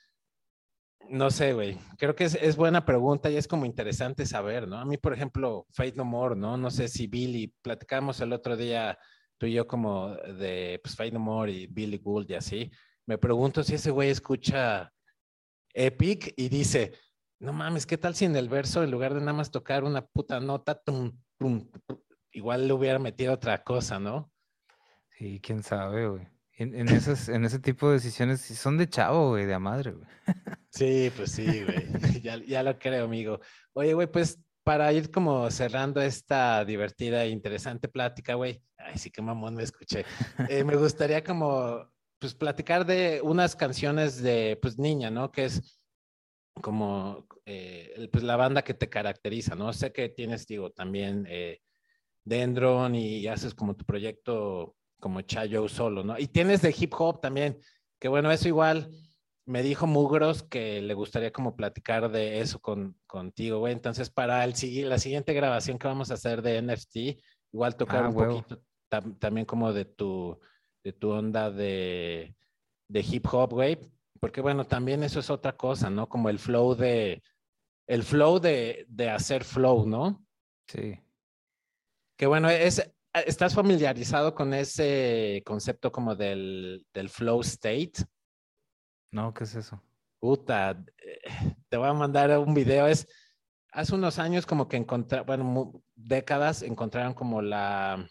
no sé, güey. Creo que es, es buena pregunta y es como interesante saber, ¿no? A mí, por ejemplo, Faith No More, ¿no? No sé si Billy, platicamos el otro día tú y yo como de pues, Faith No More y Billy Gould y así. Me pregunto si ese güey escucha Epic y dice, no mames, ¿qué tal si en el verso, en lugar de nada más tocar una puta nota, tum, tum, tum, igual le hubiera metido otra cosa, ¿no? Sí, quién sabe, güey. En, en esas, en ese tipo de decisiones sí son de chavo, güey, de a madre, güey. Sí, pues sí, güey. Ya, ya lo creo, amigo. Oye, güey, pues para ir como cerrando esta divertida e interesante plática, güey. Ay, sí, qué mamón me escuché. Eh, me gustaría como, pues, platicar de unas canciones de, pues, niña, ¿no? Que es como, eh, el- pues, la banda que te caracteriza, ¿no? Sé que tienes, digo, también eh, Dendron y haces como tu proyecto como Chayo solo, ¿no? Y tienes de hip hop también, que bueno, eso igual me dijo Mugros que le gustaría como platicar de eso con, contigo, güey. Entonces, para el, la siguiente grabación que vamos a hacer de N F T, igual tocar Ah, un huevo. poquito tam, también como de tu, de tu onda de, de hip hop, güey. Porque bueno, también eso es otra cosa, ¿no? Como el flow de, el flow de, de hacer flow, ¿no? Sí. Que bueno, es, ¿estás familiarizado con ese concepto como del, del flow state? No, ¿qué es eso? Puta, eh, te voy a mandar un video. Es hace unos años como que encontraron, bueno, mu- décadas encontraron como la,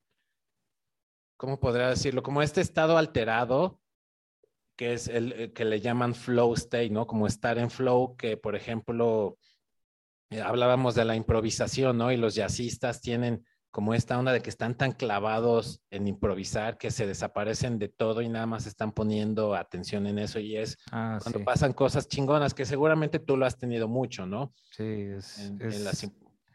¿cómo podría decirlo? Como este estado alterado que es el el que le llaman flow state, ¿no? Como estar en flow, que por ejemplo, eh, hablábamos de la improvisación, ¿no? Y los jazzistas tienen como esta onda de que están tan clavados en improvisar que se desaparecen de todo y nada más están poniendo atención en eso y es Ah, cuando sí. pasan cosas chingonas que seguramente tú lo has tenido mucho, ¿no? Sí, es, En, en las... es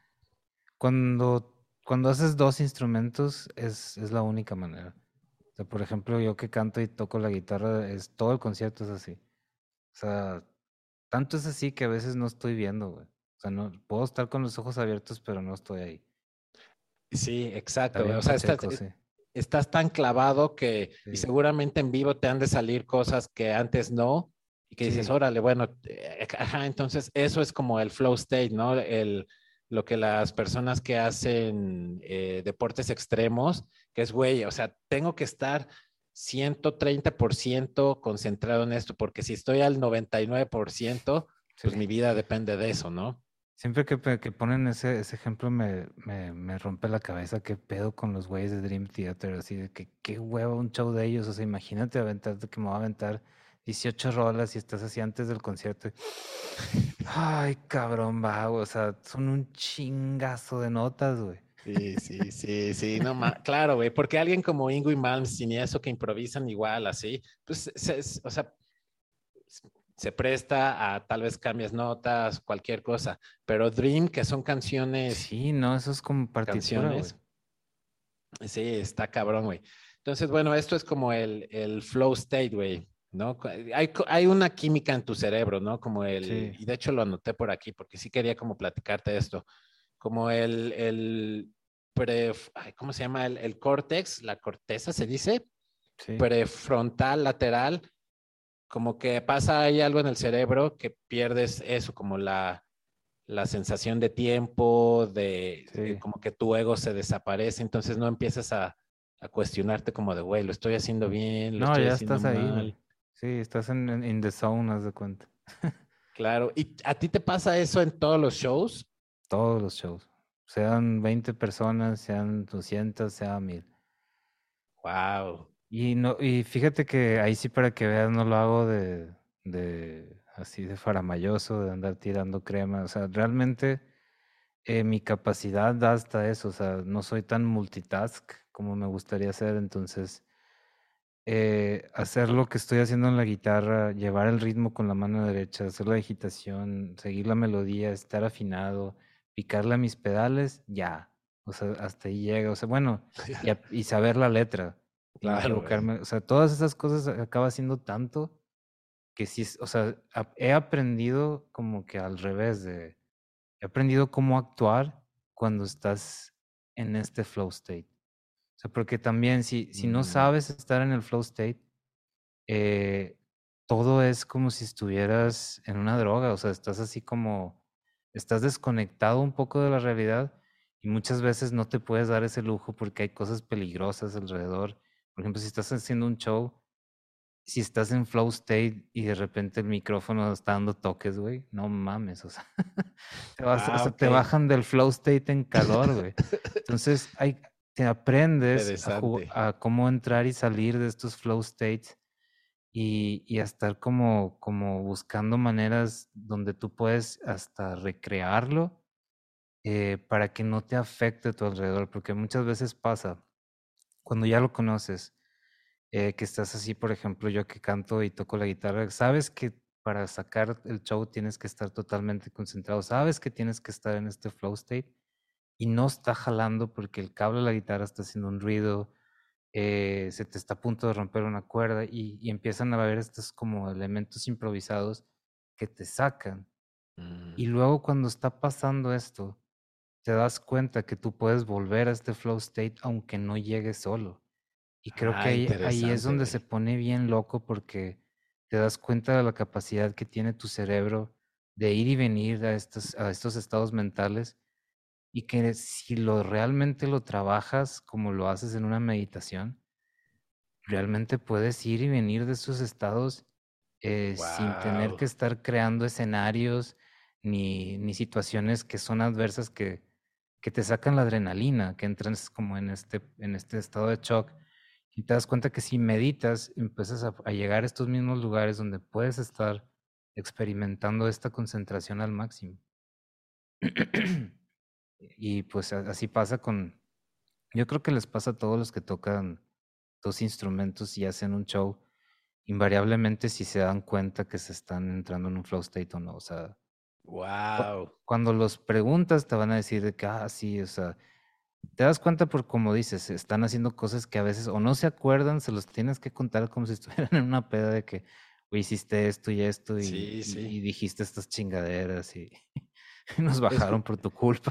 cuando, cuando haces dos instrumentos es, es la única manera. O sea, por ejemplo, yo que canto y toco la guitarra, es todo el concierto es así. O sea, tanto es así que a veces no estoy viendo, güey. O sea, no puedo estar con los ojos abiertos, pero no estoy ahí. Sí, Está exacto, güey. bien O sea, estás, pacheco, sí. estás tan clavado que, y Sí. seguramente en vivo te han de salir cosas que antes no, Y que Sí. dices, órale, bueno, eh, ajá, entonces eso es como el flow state, ¿no? El, lo que las personas que hacen eh, deportes extremos, que es, güey, o sea, tengo que estar ciento treinta por ciento concentrado en esto, porque si estoy al noventa y nueve por ciento, pues Sí. mi vida depende de eso, ¿no? Siempre que, pe- que ponen ese, ese ejemplo me, me, me rompe la cabeza qué pedo con los güeyes de Dream Theater, así de que qué huevo un show de ellos, o sea, imagínate aventarte que me va a aventar dieciocho rolas y estás así antes del concierto. y, Ay, cabrón, vago, o sea, son un chingazo de notas, güey. Sí, sí, sí, sí, no ma- claro, güey, porque alguien como Ingrid Malmsteen y eso que improvisan igual, así, pues, se- se- o sea, se presta a tal vez cambias notas, cualquier cosa, pero Dream, que son canciones, Sí, no, eso es como partitura, güey. canciones, sí, está cabrón, güey. Entonces, bueno, esto es como el, el flow state, güey, ¿no? Hay, hay una química en tu cerebro, ¿no? Como el, Sí, y de hecho lo anoté por aquí porque sí quería como platicarte de esto, como el, el pre, ay, ¿cómo se llama? El, el córtex, la corteza se dice, sí, prefrontal, lateral, como que pasa ahí algo en el cerebro que pierdes eso, como la, la sensación de tiempo, de, de sí. como que tu ego se desaparece, entonces no empiezas a, a cuestionarte como de, güey, lo estoy haciendo bien, lo No, estoy ya haciendo estás ahí, güey. mal. Sí, estás en, en in the zone, haz de cuenta. Claro, ¿y a ti te pasa eso en todos los shows? Todos los shows. Sean veinte personas, sean doscientas, sean mil. Wow. Y no, y fíjate que ahí sí para que veas, no lo hago de, de así de faramayoso, de andar tirando crema. O sea, realmente eh, mi capacidad da hasta eso. O sea, no soy tan multitask como me gustaría ser. Entonces, eh, hacer lo que estoy haciendo en la guitarra, llevar el ritmo con la mano derecha, hacer la digitación, seguir la melodía, estar afinado, picarle a mis pedales, ya. O sea, hasta ahí llega. O sea, bueno, y, a- y saber la letra y no Claro, güey. equivocarme. O sea, todas esas cosas acaba siendo tanto que sí, es- o sea, ap- he aprendido como que al revés de, he aprendido cómo actuar cuando estás en este flow state. O sea, porque también si, si no Mm, sabes estar en el flow state, eh, todo es como si estuvieras en una droga, o sea, estás así como, estás desconectado un poco de la realidad y muchas veces no te puedes dar ese lujo porque hay cosas peligrosas alrededor. Por ejemplo, si estás haciendo un show, si estás en flow state y de repente el micrófono está dando toques, güey, no mames, o sea, te vas, o ah, sea, ok. te bajan del flow state en calor, güey. Entonces, hay, te aprendes a, ju- Interesante. a cómo entrar y salir de estos flow states y, y a estar como, como buscando maneras donde tú puedes hasta recrearlo eh, para que no te afecte a tu alrededor, porque muchas veces pasa, cuando ya lo conoces, eh, que estás así, por ejemplo, yo que canto y toco la guitarra, sabes que para sacar el show tienes que estar totalmente concentrado, sabes que tienes que estar en este flow state y no está jalando porque el cable de la guitarra está haciendo un ruido, eh, se te está a punto de romper una cuerda y, y empiezan a haber estos como elementos improvisados que te sacan. Mm. Y luego cuando está pasando esto, te das cuenta que tú puedes volver a este flow state aunque no llegues solo. Y creo que Ah, ahí, ahí es interesante, donde se güey. pone bien loco porque te das cuenta de la capacidad que tiene tu cerebro de ir y venir a estos, a estos estados mentales y que si lo realmente lo trabajas como lo haces en una meditación, realmente puedes ir y venir de esos estados eh, sin tener que Wow. estar creando escenarios ni, ni situaciones que son adversas que, que te sacan la adrenalina, que entras como en este, en este estado de shock y te das cuenta que si meditas, empiezas a, a llegar a estos mismos lugares donde puedes estar experimentando esta concentración al máximo. Y pues a- así pasa con, yo creo que les pasa a todos los que tocan dos instrumentos y hacen un show, invariablemente si se dan cuenta que se están entrando en un flow state o no. O sea, cu- Wow. cuando los preguntas te van a decir de que, ah, sí, o sea, te das cuenta por como dices, están haciendo cosas que a veces o no se acuerdan, se los tienes que contar como si estuvieran en una peda de que, güey, hiciste esto y esto y, Sí, y- sí. y dijiste estas chingaderas y, y nos Es bajaron por tu culpa.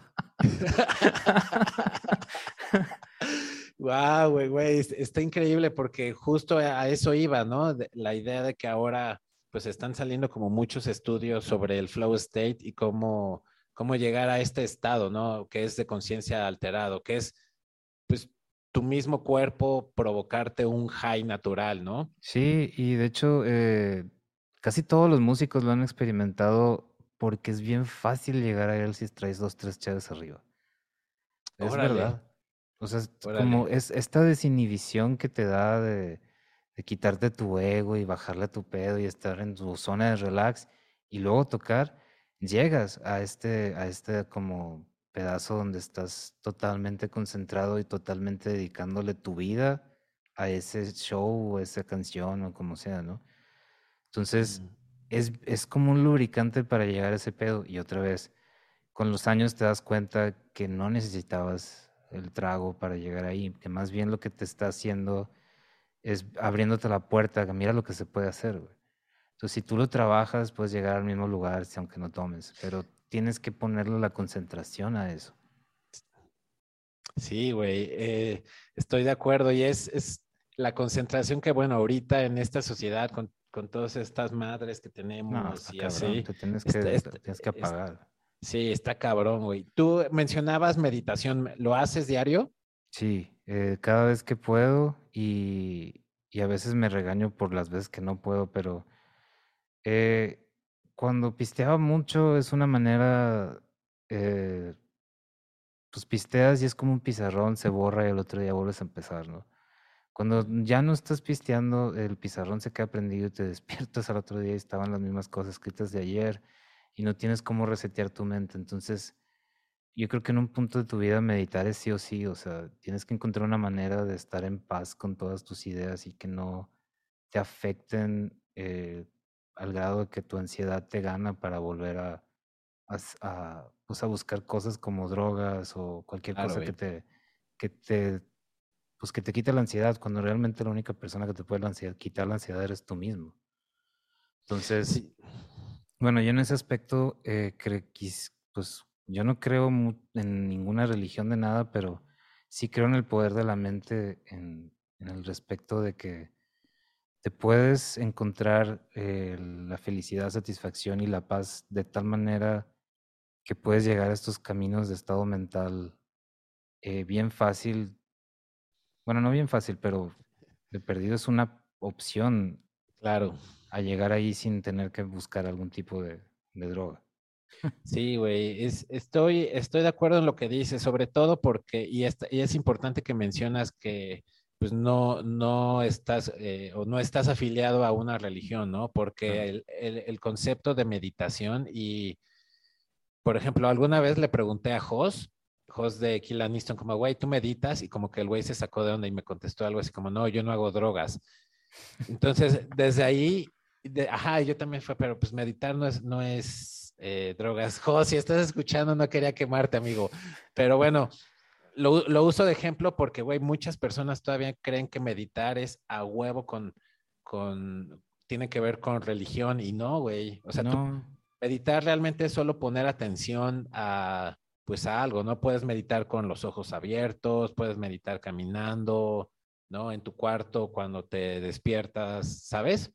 Wow, güey, güey, es- está increíble porque justo a a eso iba, ¿no? De- la idea de que ahora, pues están saliendo como muchos estudios sobre el flow state y cómo, cómo llegar a este estado, ¿no? Que es de conciencia alterado, que es, pues, tu mismo cuerpo provocarte un high natural, ¿no? Sí, y de hecho, eh, casi todos los músicos lo han experimentado porque es bien fácil llegar a él si traes dos, tres chaves arriba. Es Órale, verdad. O sea, es como órale. es esta desinhibición que te da de, de quitarte tu ego y bajarle a tu pedo y estar en tu zona de relax y luego tocar, llegas a este, a este como pedazo donde estás totalmente concentrado y totalmente dedicándole tu vida a ese show o esa canción o como sea, ¿no? Entonces, Mm. es, es como un lubricante para llegar a ese pedo. Y otra vez, con los años te das cuenta que no necesitabas el trago para llegar ahí, que más bien lo que te está haciendo es abriéndote la puerta, que mira lo que se puede hacer, güey. Entonces, si tú lo trabajas, puedes llegar al mismo lugar, si aunque no tomes, pero tienes que ponerle la concentración a eso. Sí, güey, eh, estoy de acuerdo y es, es la concentración que, bueno, ahorita en esta sociedad con, con todas estas madres que No, tenemos está y cabrón, así, te tienes está, que, está- te tienes que es- apagar. sí, está cabrón, güey. Tú mencionabas meditación, ¿lo haces diario? Sí, eh, cada vez que puedo y, y a veces me regaño por las veces que no puedo, pero eh, cuando pisteaba mucho es una manera, eh, pues pisteas y es como un pizarrón, se borra y el otro día vuelves a empezar, ¿no? Cuando ya no estás pisteando, el pizarrón se queda prendido y te despiertas al otro día y estaban las mismas cosas escritas de ayer y no tienes cómo resetear tu mente. Entonces, yo creo que en un punto de tu vida meditar es sí o sí, o sea, tienes que encontrar una manera de estar en paz con todas tus ideas y que no te afecten eh, al grado de que tu ansiedad te gana para volver a, a, s- a, pues a buscar cosas como drogas o cualquier Claro, cosa que güey. te, que te, pues que te quite la ansiedad, cuando realmente la única persona que te puede la ansiedad, quitar la ansiedad eres tú mismo. Entonces, Sí, bueno, yo en ese aspecto, eh, cre- quis- pues yo no creo mu- en ninguna religión de nada, pero sí creo en el poder de la mente en, en el respecto de que te puedes encontrar eh, la felicidad, satisfacción y la paz de tal manera que puedes llegar a estos caminos de estado mental eh, bien fácil. Bueno, no bien fácil, pero de perdido es una opción claro. a llegar ahí sin tener que buscar algún tipo de, de droga. Sí, güey, es, estoy, estoy de acuerdo en lo que dices, sobre todo porque, y, esta- y es importante que mencionas que pues no, no estás eh, o no estás afiliado a una religión, ¿no? Porque Claro. el, el, el concepto de meditación y, por ejemplo, alguna vez le pregunté a Jos, Jos de Kill Aniston, como, güey, ¿tú meditas? Y como que el güey se sacó de onda y me contestó algo así como, no, yo no hago drogas. Entonces, desde ahí, de- ajá, yo también fue, pero pues meditar no es, no es eh, drogas. Jo, si estás escuchando, no quería quemarte, amigo. Pero bueno, lo, lo uso de ejemplo porque, güey, muchas personas todavía creen que meditar es a huevo con, con, tiene que ver con religión y no, güey. O sea, tú No, meditar realmente es solo poner atención a, pues a algo, ¿no? Puedes meditar con los ojos abiertos, puedes meditar caminando, ¿no? En tu cuarto cuando te despiertas, ¿sabes?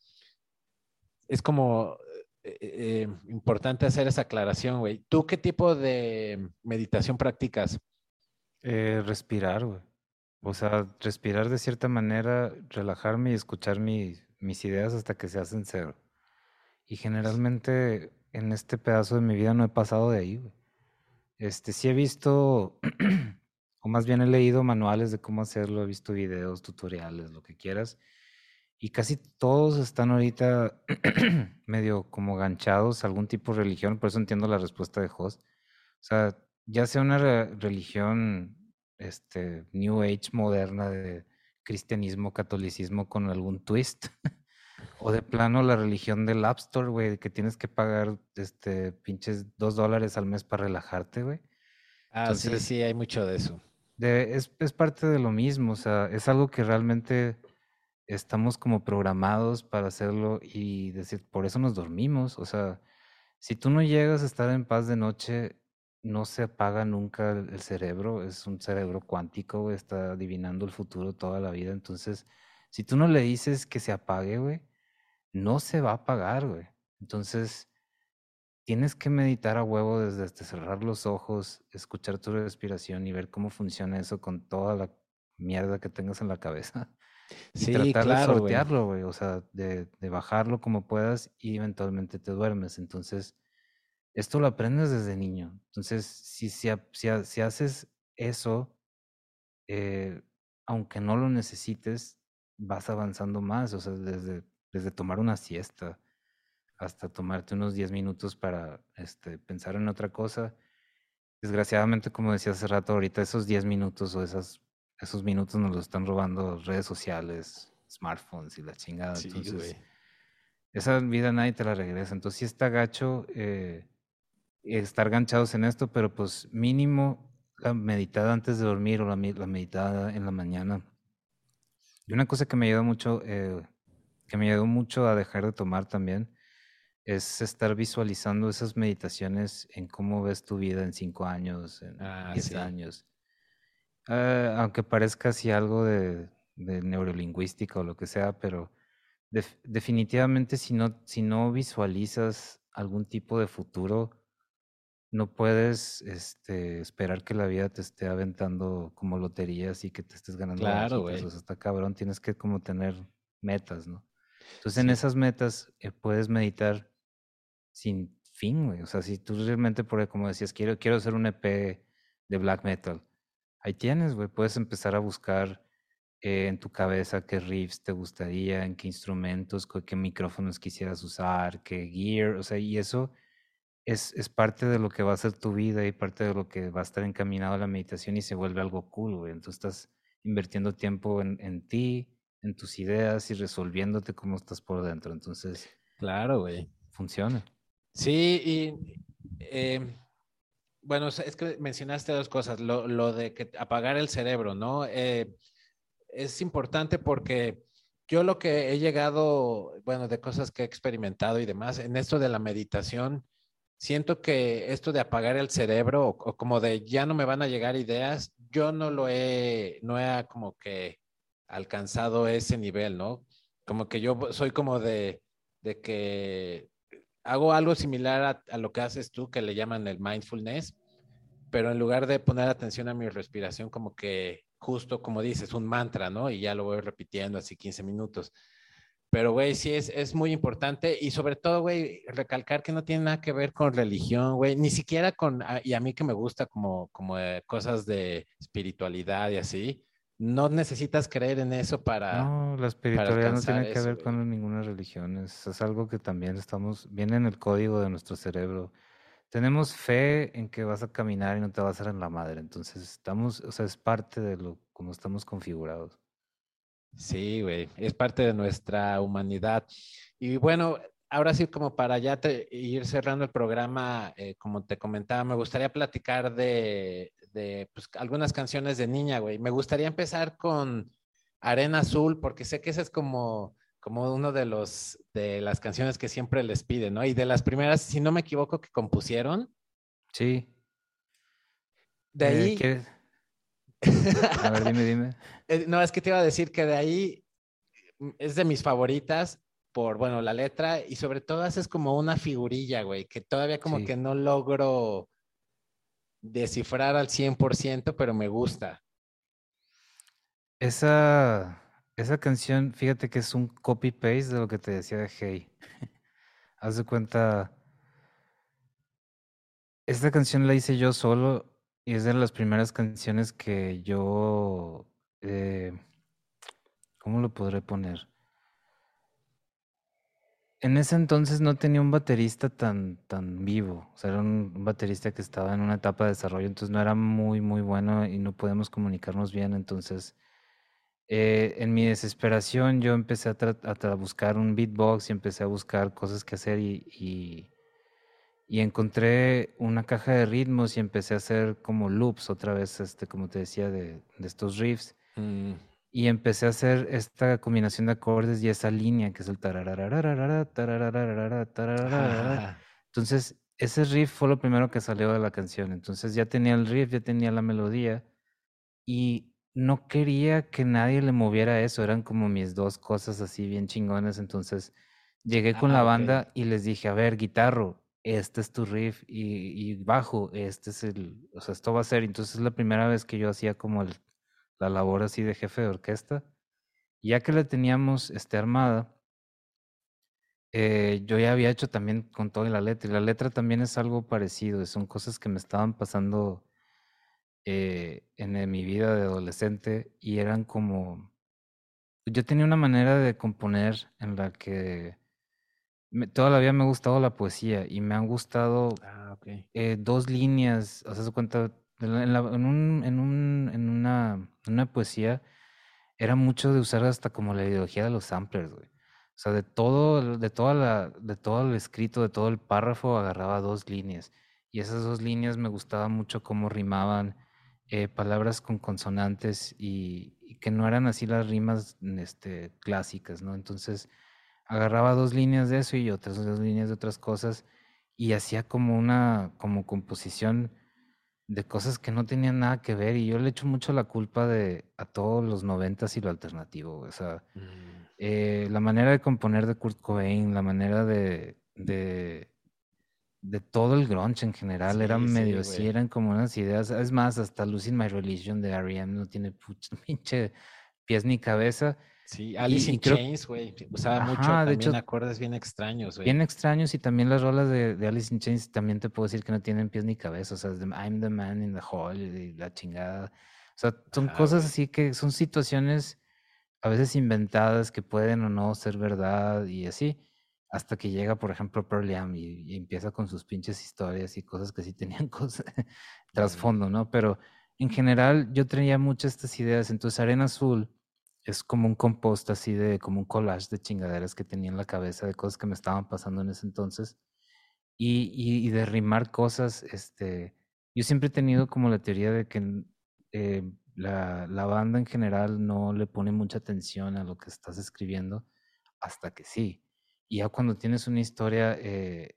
Es como eh, eh, importante hacer esa aclaración, güey. ¿Tú qué tipo de meditación practicas? eh, respirar, güey. O sea, respirar de cierta manera, relajarme y escuchar mi- mis ideas hasta que se hacen cero. Y generalmente en este pedazo de mi vida no he pasado de ahí, güey. Este, sí he visto, o más bien he leído manuales de cómo hacerlo, he visto videos, tutoriales, lo que quieras. Y casi todos están ahorita medio como ganchados a algún tipo de religión, por eso entiendo la respuesta de Host. O sea, ya sea una re- religión, este, New Age moderna de cristianismo, catolicismo con algún twist, o de plano la religión del App Store, güey, que tienes que pagar, este, pinches dos dólares al mes para relajarte, güey. Ah, sí, Entonces, sí, hay mucho de eso. de- es, es parte de lo mismo, o sea, es algo que realmente estamos como programados para hacerlo y decir, por eso nos dormimos, o sea, si tú no llegas a estar en paz de noche, no se apaga nunca el el cerebro, es un cerebro cuántico, güey, está adivinando el futuro toda la vida, entonces, si tú no le dices que se apague, güey, no se va a apagar, güey. Entonces, tienes que meditar a huevo desde este cerrar los ojos, escuchar tu respiración y ver cómo funciona eso con toda la mierda que tengas en la cabeza. Y Sí, tratar de claro, güey. sortearlo, güey, o sea, de, de bajarlo como puedas y eventualmente te duermes. Entonces, esto lo aprendes desde niño. Entonces, si, si, ha- si, ha- si haces eso, eh, aunque no lo necesites, vas avanzando más, o sea, desde, desde tomar una siesta hasta tomarte unos diez minutos para este, pensar en otra cosa. Desgraciadamente, como decía hace rato, ahorita esos diez minutos o esas, esos minutos nos los están robando redes sociales, smartphones y la chingada. Sí, güey. Entonces, esa vida nadie te la regresa. Entonces, sí está gacho eh, estar ganchados en esto, pero pues mínimo la meditada antes de dormir o la, mi- la meditada en la mañana. Y una cosa que me ayudó mucho, eh, que me ayudó mucho a dejar de tomar también, es estar visualizando esas meditaciones en cómo ves tu vida en cinco años, en Ah, diez sí. años. Ah, aunque parezca así algo de, de neurolingüística o lo que sea, pero def- definitivamente si no, si no visualizas algún tipo de futuro, no puedes este, esperar que la vida te esté aventando como loterías y que te estés ganando Claro, barajitas. güey. O sea, está cabrón, tienes que como tener metas, ¿no? Entonces en Sí. esas metas eh, puedes meditar sin fin, güey. O sea, si tú realmente, por como decías, quiero, quiero hacer un E P de black metal, ahí tienes, güey. Puedes empezar a buscar eh, en tu cabeza qué riffs te gustaría, en qué instrumentos, co- qué micrófonos quisieras usar, qué gear, o sea, y eso es, es parte de lo que va a ser tu vida y parte de lo que va a estar encaminado a la meditación y se vuelve algo cool, güey. Entonces estás invirtiendo tiempo en, en ti, en tus ideas y resolviéndote cómo estás por dentro. Entonces, Claro, güey. funciona. Sí, y eh, bueno, es que mencionaste dos cosas, lo, lo de que apagar el cerebro, ¿no? Eh, es importante porque yo lo que he llegado, bueno, de cosas que he experimentado y demás, en esto de la meditación, siento que esto de apagar el cerebro o, o como de ya no me van a llegar ideas, yo no lo he, no he como que alcanzado ese nivel, ¿no? Como que yo soy como de, de que hago algo similar a, a lo que haces tú, que le llaman el mindfulness, pero en lugar de poner atención a mi respiración, como que justo como dices, un mantra, ¿no? Y ya lo voy repitiendo así quince minutos. Pero, güey, sí es, es muy importante y sobre todo, güey, recalcar que no tiene nada que ver con religión, güey, ni siquiera con, a- y a mí que me gusta como, como eh, cosas de espiritualidad y así, no necesitas creer en eso para, No, la para espiritualidad no alcanzar tiene que eso, ver güey. con ninguna religión, es, es algo que también estamos, viene en el código de nuestro cerebro. Tenemos fe en que vas a caminar y no te vas a dar en la madre, entonces estamos, o sea, es parte de lo como estamos configurados. Sí, güey, es parte de nuestra humanidad. Y bueno, ahora sí, como para ya te- ir cerrando el programa, eh, como te comentaba, me gustaría platicar de, de pues, algunas canciones de niña, güey. Me gustaría empezar con Arena Azul, porque sé que esa es como, como uno de los de las canciones que siempre les piden, ¿no? Y de las primeras, si no me equivoco, que compusieron. Sí, De eh, ahí, ¿quieres? A ver, dime, dime. eh, no, es que te iba a decir que de ahí es de mis favoritas por, bueno, la letra y sobre todo haces como una figurilla, güey, que todavía como Sí, que no logro descifrar al cien por ciento, pero me gusta. esa, esa canción, fíjate que es un copy-paste de lo que te decía de Hey. Haz de cuenta, esta canción la hice yo solo y es de las primeras canciones que yo, eh, ¿cómo lo podré poner? En ese entonces no tenía un baterista tan, tan vivo, o sea, era un, un baterista que estaba en una etapa de desarrollo, entonces no era muy, muy bueno y no podemos comunicarnos bien, entonces eh, en mi desesperación yo empecé a, tra- a tra- buscar un beatbox y empecé a buscar cosas que hacer y, y, y encontré una caja de ritmos y empecé a hacer como loops otra vez, este, como te decía, de, de estos riffs. Mm. Y empecé a hacer esta combinación de acordes y esa línea que es el tararararara, tararararara, tararararara. Entonces, ese riff fue lo primero que salió de la canción. Entonces ya tenía el riff, ya tenía la melodía y no quería que nadie le moviera eso. Eran como mis dos cosas así bien chingones. Entonces Llegué con Ah, la ok. banda y les dije, a ver, guitarro, este es tu riff y, y bajo, este es el, o sea, esto va a ser. Entonces es la primera vez que yo hacía como el- la labor así de jefe de orquesta. Y ya que la teníamos este, armada, eh, yo ya había hecho también con toda la letra. Y la letra también es algo parecido, son cosas que me estaban pasando eh, en, en mi vida de adolescente y eran como, yo tenía una manera de componer en la que me- toda la vida me ha gustado la poesía y me han gustado Ah, ok. eh, dos líneas, o sea, se cuenta, en, la- en la- en un, en un, en una, en una poesía era mucho de usar hasta como la ideología de los samplers, güey. O sea, de todo, el- de toda la, de todo el escrito, de todo el párrafo, agarraba dos líneas. Y esas dos líneas me gustaba mucho cómo rimaban eh, palabras con consonantes y, y que no eran así las rimas este, clásicas, ¿no? Entonces, agarraba dos líneas de eso y otras dos líneas de otras cosas y hacía como una, como composición de cosas que no tenían nada que ver y yo le echo mucho la culpa de a todos los noventas y lo alternativo, güey. O sea, Mm, eh, la manera de componer de Kurt Cobain, la manera de, de, de todo el grunge en general, eran sí, medio sí, así, güey. eran como unas ideas, es más, hasta Losing My Religion de R E M no tiene puch- pinche pies ni cabeza Sí, Alice y, y in creo, Chains, güey. Usaba mucho ajá, de también hecho, acordes bien extraños, güey. bien extraños y también las rolas de, de Alice in Chains también te puedo decir que no tienen pies ni cabeza, o sea, es de I'm the man in the hall y la chingada. O sea, son Ajá, cosas güey. así que son situaciones a veces inventadas que pueden o no ser verdad y así, hasta que llega, por ejemplo, Pearl Jam y, y empieza con sus pinches historias y cosas que sí tenían cosas Mm, trasfondo, ¿no? Pero en general yo traía muchas estas ideas, entonces Arena Azul es como un compost así de, como un collage de chingaderas que tenía en la cabeza de cosas que me estaban pasando en ese entonces y, y, y de rimar cosas, este, yo siempre he tenido como la teoría de que eh, la, la banda en general no le pone mucha atención a lo que estás escribiendo hasta que sí. Y ya cuando tienes una historia, eh,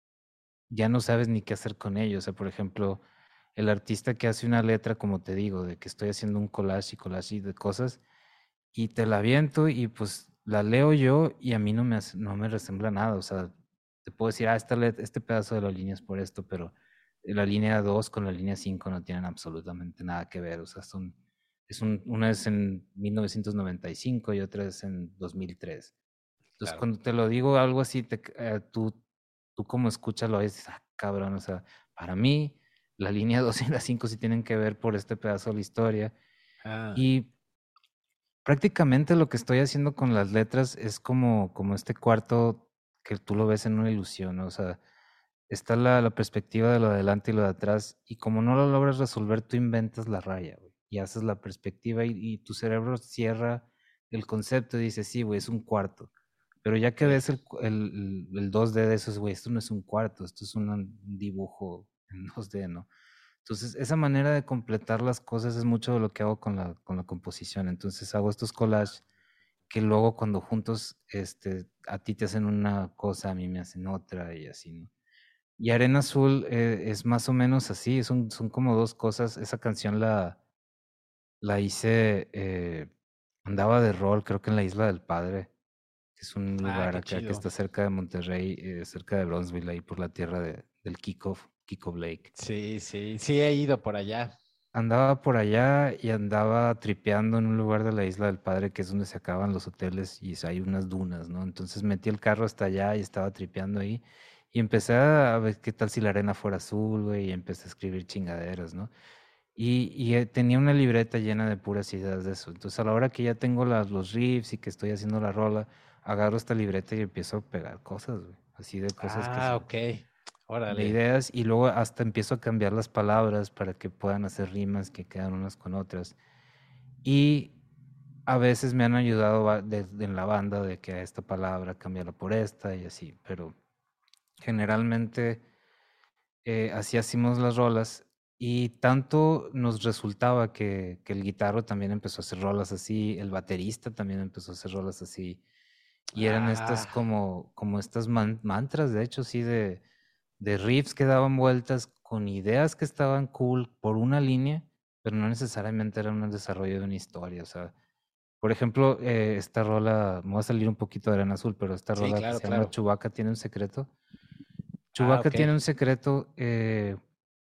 ya no sabes ni qué hacer con ello. O sea, por ejemplo, el artista que hace una letra, como te digo, de que estoy haciendo un collage y collage y de cosas, y te la aviento y pues la leo yo y a mí no me, hace- no me resembla nada. O sea, te puedo decir, ah, esta let- este pedazo de la línea es por esto, pero la línea dos con la línea cinco no tienen absolutamente nada que ver. O sea, son, es un, una es en mil novecientos noventa y cinco y otra es en dos mil tres. Entonces, claro. cuando te lo digo algo así, te, eh, tú, tú como escuchas lo dices, ah, cabrón, o sea, para mí la línea dos y la cinco sí tienen que ver por este pedazo de la historia. Ah, Y prácticamente lo que estoy haciendo con las letras es como, como este cuarto que tú lo ves en una ilusión, ¿no? O sea, está la, la perspectiva de lo de adelante y lo de atrás, y como no lo logras resolver, tú inventas la raya, güey, y haces la perspectiva y, y tu cerebro cierra el concepto y dice, sí, güey, es un cuarto. Pero ya que ok. ves el, cu- el, el, el dos D de esos, güey, esto no es un cuarto, esto es un un dibujo en dos D, ¿no? Entonces, esa manera de completar las cosas es mucho de lo que hago con la, con la composición. Entonces, hago estos collages que luego cuando juntos, este, a ti te hacen una cosa, a mí me hacen otra y así, ¿no? Y Arena Azul eh, es más o menos así, son, son como dos cosas. Esa canción la, la hice, eh, andaba de rol, creo que en la Isla del Padre, que es un Ah, lugar qué acá que chido. está cerca de Monterrey, eh, cerca de Bronzeville, ahí por la tierra de, del Kiko, Kiko Blake. Sí, sí, sí he ido por allá. Andaba por allá y andaba tripeando en un lugar de la Isla del Padre, que es donde se acaban los hoteles y hay unas dunas, ¿no? Entonces metí el carro hasta allá y estaba tripeando ahí y empecé a ver qué tal si la arena fuera azul, güey, y empecé a escribir chingaderas, ¿no? Y, y eh, tenía una libreta llena de puras ideas de eso. Entonces a la hora que ya tengo las, los riffs y que estoy haciendo la rola, agarro esta libreta y empiezo a pegar cosas, güey, así de cosas que Ah, se, ok. de Órale. ideas y luego hasta empiezo a cambiar las palabras para que puedan hacer rimas que quedan unas con otras. Y a veces me han ayudado va- de- de- en la banda de que esta palabra cambiarla por esta y así, pero generalmente eh, así hacemos las rolas y tanto nos resultaba que, que el guitarro también empezó a hacer rolas así, el baterista también empezó a hacer rolas así y eran estas Ah, como, como estas man- mantras, de hecho, sí, de, de riffs que daban vueltas con ideas que estaban cool por una línea, pero no necesariamente era un desarrollo de una historia. O sea, Por ejemplo, eh, esta rola, me voy a salir un poquito de Arena Azul, pero esta Sí, rola claro, que se llama claro. Chewbacca tiene un secreto. Ah, Chewbacca ok. tiene un secreto, eh,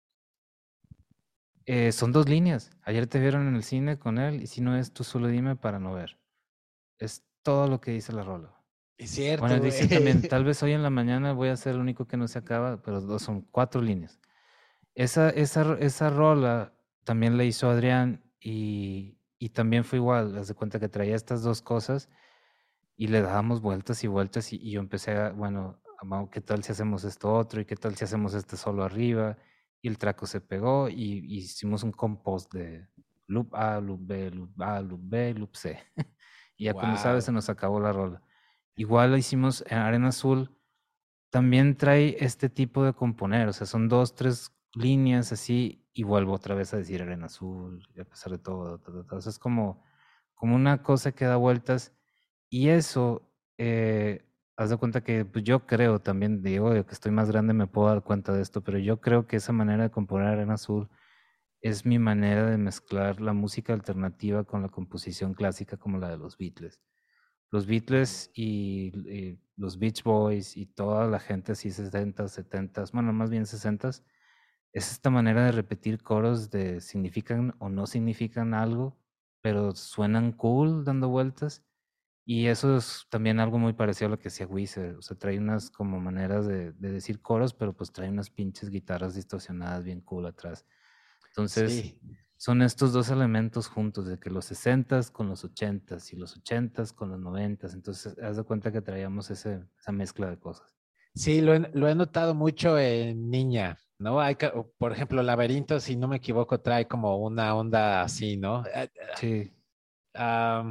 eh, son dos líneas. Ayer te vieron en el cine con él y si no es, tú solo dime para no ver. Es todo lo que dice la rola. Es Bueno, cierto, güey. dice también, tal vez hoy en la mañana voy a ser el único que no se acaba, pero dos son cuatro líneas. Esa, esa, ro- esa rola también la hizo Adrián y, y también fue igual. Haz de cuenta que traía estas dos cosas y le dábamos vueltas y vueltas y, y yo empecé a, bueno, vamos, ¿qué tal si hacemos esto otro? ¿Y qué tal si hacemos este solo arriba? Y el traco se pegó y, y hicimos un compost de loop A, loop B, loop A, loop B, loop C. Y ya cuando sabes se Wow. nos acabó la rola. Igual lo hicimos en Arena Azul, también trae este tipo de componer, o sea, son dos, tres líneas así y vuelvo otra vez a decir Arena Azul, y a pesar de todo, ta, ta, ta. O sea, es como, como una cosa que da vueltas y eso, eh, haz de cuenta que pues, yo creo también, digo, de que estoy más grande me puedo dar cuenta de esto, pero yo creo que esa manera de componer Arena Azul es mi manera de mezclar la música alternativa con la composición clásica como la de los Beatles. Los Beatles y, y los Beach Boys y toda la gente así sesentas, setentas, bueno, más bien sesentas, es esta manera de repetir coros de significan o no significan algo, pero suenan cool dando vueltas. Y eso es también algo muy parecido a lo que hacía Weezer. O sea, trae unas como maneras de, de decir coros, pero pues trae unas pinches guitarras distorsionadas bien cool atrás. Entonces, Sí. son estos dos elementos juntos, de que los sesentas con los ochentas y los ochentas con los noventas. Entonces, haz de cuenta que traíamos ese, esa mezcla de cosas. Sí, lo he, lo he notado mucho en Niña, ¿no? Hay, ca- o, por ejemplo, Laberinto, si no me equivoco, trae como una onda así, ¿no? Eh, Sí, ah,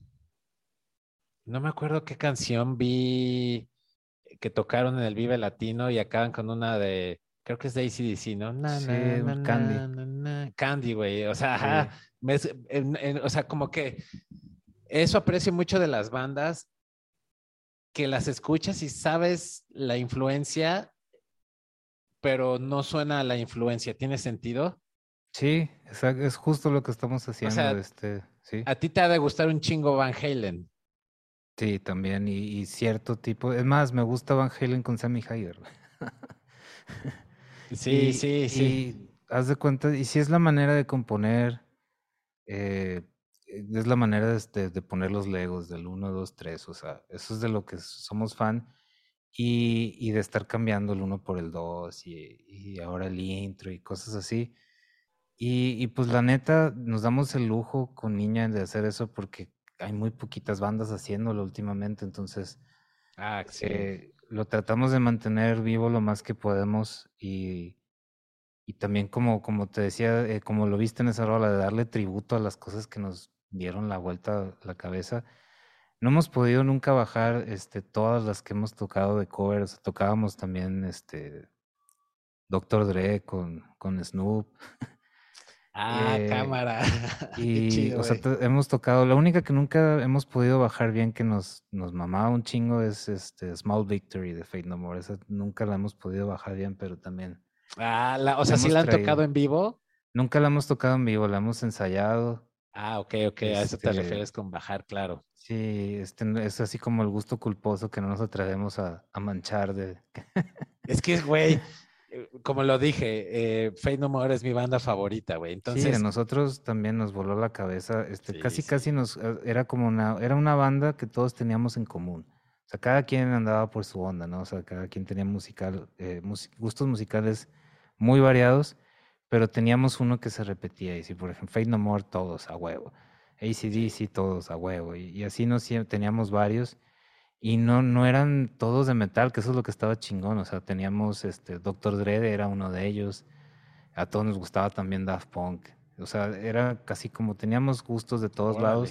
no me acuerdo qué canción vi que tocaron en el Vive Latino y acaban con una de, creo que es de A C D C, ¿no? Na, sí, na, na, un Candy. na, na, na. Candy, güey. O sea, ajá, Sí, me es- en- en- o sea, como que eso aprecio mucho de las bandas, que las escuchas y sabes la influencia, pero no suena a la influencia. ¿Tiene sentido? sí, exacto, es justo lo que estamos O haciendo, sea, este, sí. a ti te ha de gustar un chingo Van Halen. Sí, también, y, y cierto tipo. Es más, me gusta Van Halen con Sammy Hagar. Sí, Y, sí, y sí. haz de cuenta, y si es la manera de componer, eh, eh, es la manera de, este- de poner los Legos del uno, dos, tres, o sea, eso es de lo que somos fan, y, y de estar cambiando el uno por el dos, y, y ahora el intro y cosas así. Y, y pues la neta, nos damos el lujo con Niña de hacer eso porque hay muy poquitas bandas haciéndolo últimamente, entonces Ah, sí. eh, lo tratamos de mantener vivo lo más que podemos y, y también como, como te decía, eh, como lo viste en esa rola, de darle tributo a las cosas que nos dieron la vuelta a la cabeza. No hemos podido nunca bajar este, todas las que hemos tocado de covers. Tocábamos también este, Doctor Dre con, con Snoop. Ah, eh, cámara. Qué y, chido, o sea, güey. to- hemos tocado. La única que nunca hemos podido bajar bien, que nos, nos mamaba un chingo, es este Small Victory de Fate No More. Esa nunca la hemos podido bajar bien, pero también Ah, la- o la sea, sí hemos la han tocado traído. en vivo. Nunca la hemos tocado en vivo, la hemos ensayado. Ah, ok, ok, a eso te Este, refieres con bajar, claro. sí, este, no- es así como el gusto culposo que no nos atrevemos a, a manchar de... Es que, güey, eh, como lo dije, eh, Faith No More es mi banda favorita, güey. Sí, a Entonces, nosotros también nos voló la cabeza, este, sí, casi casi sí. nos, eh, era como una, era una banda que todos teníamos en común. O sea, cada quien andaba por su onda, ¿no? O sea, cada quien tenía musical, eh, mus- gustos musicales muy variados, pero teníamos uno que se repetía. Y si, por ejemplo, Faith No More, todos a huevo. Sí. A C/D C, todos a huevo. Y, y así nos ie- teníamos varios. Y no, no eran todos de metal, que eso es lo que estaba chingón. O sea, teníamos este Doctor Dre, era uno de ellos. A todos nos gustaba también Daft Punk. O sea, era casi como teníamos gustos de todos Órale. lados,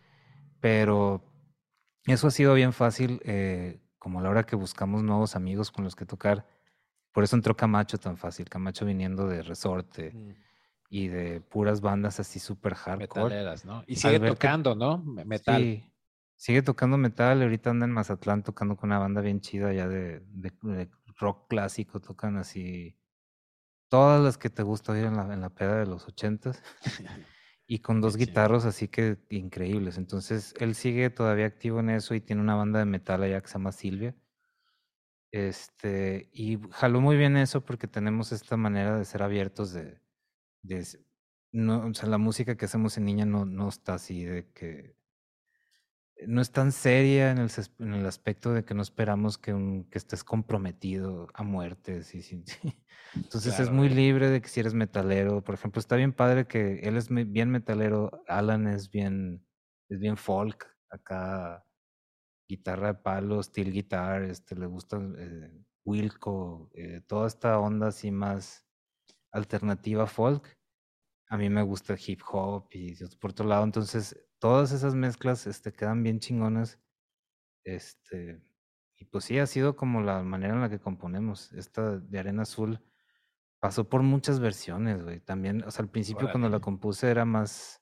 pero eso ha sido bien fácil, eh, como a la hora que buscamos nuevos amigos con los que tocar. Por eso entró Camacho tan fácil. Camacho viniendo de Resorte Mm, y de puras bandas así súper hardcore. metaleras, ¿no? Y Al sigue ver que tocando, ¿no? Me- Metal. sí, sigue tocando metal, ahorita anda en Mazatlán tocando con una banda bien chida ya de, de- de rock clásico, tocan así todas las que te gusta oír en la, en la peda de los ochentas. y con dos Qué guitarras así que increíbles. Entonces, él sigue todavía activo en eso y tiene una banda de metal allá que se llama Silvia. Este, y jaló muy bien eso porque tenemos esta manera de ser abiertos de, de s- no, o sea, la música que hacemos en niña no, no está así de que no es tan seria en el, ses- en el aspecto de que no esperamos que, un, que estés comprometido a muerte. Sí, sí, sí. Entonces es claro, muy güey. libre de que si eres metalero, por ejemplo, está bien padre que él es me- bien metalero, Alan es bien, es bien folk, acá guitarra de palo, steel guitar, este, le gusta eh, Wilco, eh, toda esta onda así más alternativa folk. A mí me gusta el hip hop y por otro lado, entonces todas esas mezclas este, quedan bien chingonas. Este, y pues sí, ha sido como la manera en la que componemos. Esta de Arena Azul pasó por muchas versiones, güey. También, o sea, al principio cuando la Órale. compuse era más.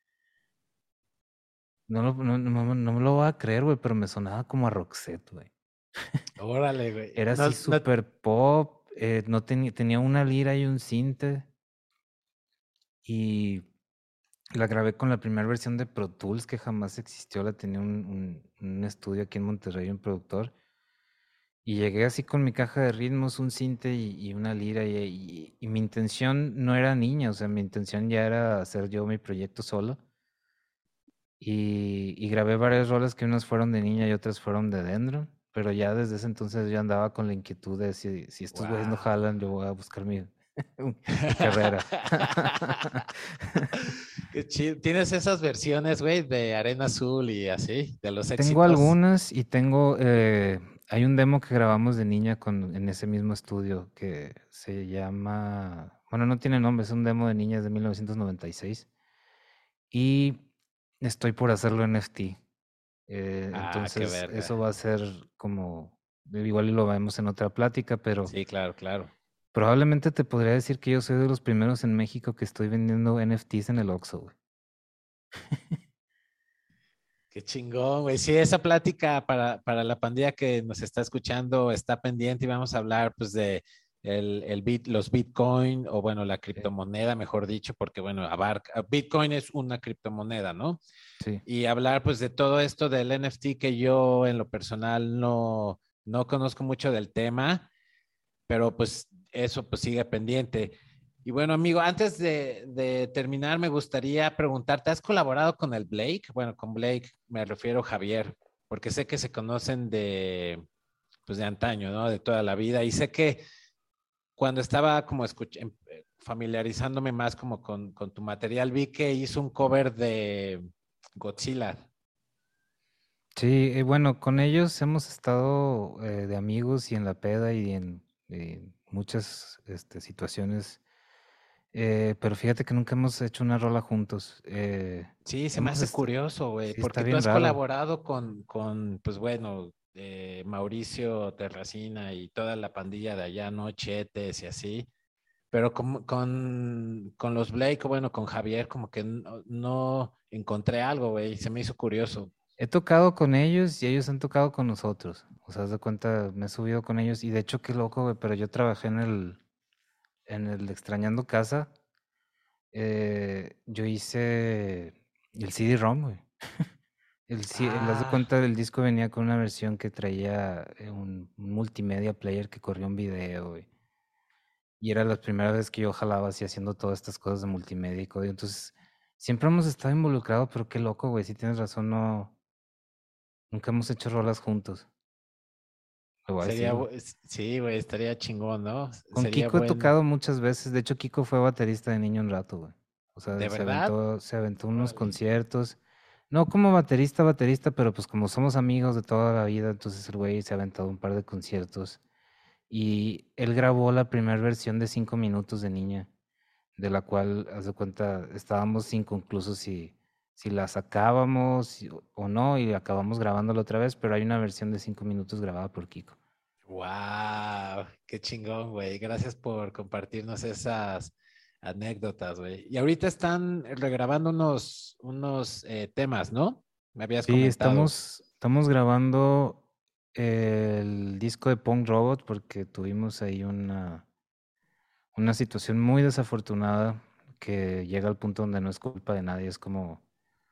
No, lo- no, no, no me lo voy a creer, güey, pero me sonaba como a Roxette, güey. Órale, güey. Era No, así no, súper pop, eh, no tenía, tenía una lira y un sinte. Y la grabé con la primera versión de Pro Tools que jamás existió. La tenía un, un, un estudio aquí en Monterrey, un productor. Y llegué así con mi caja de ritmos, un sinte y, y una lira. Y, y- y mi intención no era niña, o sea, mi intención ya era hacer yo mi proyecto solo. Y, y grabé varias rolas que unas fueron de niña y otras fueron de Dendron. Pero ya desde ese entonces yo andaba con la inquietud de si, si estos güeyes no wow. jalan, yo voy a buscar mi, mi carrera. Qué chido. ¿Tienes esas versiones, güey, de Arena Azul y así, de los Tengo éxitos? algunas y tengo, eh, hay un demo que grabamos de niña con, en ese mismo estudio que se llama, bueno, no tiene nombre, es un demo de niñas de mil novecientos noventa y seis y estoy por hacerlo en N F T. Eh, Ah, qué entonces, verga. eso va a ser como, igual y lo vemos en otra plática, pero Sí, claro, claro. probablemente te podría decir que yo soy de los primeros en México que estoy vendiendo N F Ts en el Oxxo, güey. Qué chingón, güey. Sí, esa plática para, para la pandilla que nos está escuchando está pendiente y vamos a hablar pues de el, el bit, los Bitcoin o bueno, la Sí, criptomoneda, mejor dicho, porque bueno, abarca, Bitcoin es una criptomoneda, ¿no? sí. Y hablar pues de todo esto del N F T que yo en lo personal no, no conozco mucho del tema, pero pues eso pues sigue pendiente. Y bueno, amigo, antes de, de terminar, me gustaría preguntarte, ¿has colaborado con el Blake? Bueno, con Blake me refiero a Javier, porque sé que se conocen de, pues de antaño, ¿no? De toda la vida. Y sé que cuando estaba como escuchando, familiarizándome más como con, con tu material, vi que hizo un cover de Godzilla. Sí, eh, bueno, con ellos hemos estado eh, de amigos y en la peda y en, en muchas este, situaciones, eh, pero fíjate que nunca hemos hecho una rola juntos. Eh, Sí, se me hemos hace est- curioso, güey, sí, está porque tú bien has raro. colaborado con, con pues bueno, eh, Mauricio Terracina y toda la pandilla de allá, ¿no? Chetes y así, pero con, con, con los Blake, bueno, con Javier, como que no, no encontré algo, güey, se me hizo curioso. He tocado con ellos y ellos han tocado con nosotros. O sea, haz de cuenta, me he subido con ellos y de hecho qué loco, güey, pero yo trabajé en el, en el Extrañando Casa. eh, yo hice el C D-ROM, güey. El, sí, el haz de Ah, cuenta del disco venía con una versión que traía eh, un, un multimedia player que corría un video, güey. Y era la primera vez que yo jalaba así haciendo todas estas cosas de multimedia y código. Entonces, siempre hemos estado involucrados, pero qué loco, güey. Si tienes razón, no, nunca hemos hecho rolas juntos. Lo voy a sería, decir, güey. bu- sí, güey, estaría chingón, ¿no? Con Sería Kiko he bueno. tocado muchas veces. De hecho, Kiko fue baterista de niño un rato, güey. O sea, ¿De se verdad? aventó, se aventó unos Órale. conciertos. No como baterista, baterista, pero pues como somos amigos de toda la vida, entonces el güey se ha aventado un par de conciertos. Y él grabó la primera versión de cinco minutos de niña, de la cual, haz de cuenta, estábamos inconclusos si, si la sacábamos si- o no, y acabamos grabándola otra vez, pero hay una versión de cinco minutos grabada por Kiko. Wow, qué chingón, güey. Gracias por compartirnos esas anécdotas, güey. Y ahorita están regrabando unos, unos eh, temas, ¿no? Me habías Sí, comentado. estamos, estamos grabando el disco de Punk Robot porque tuvimos ahí una, una situación muy desafortunada que llega al punto donde no es culpa de nadie, es como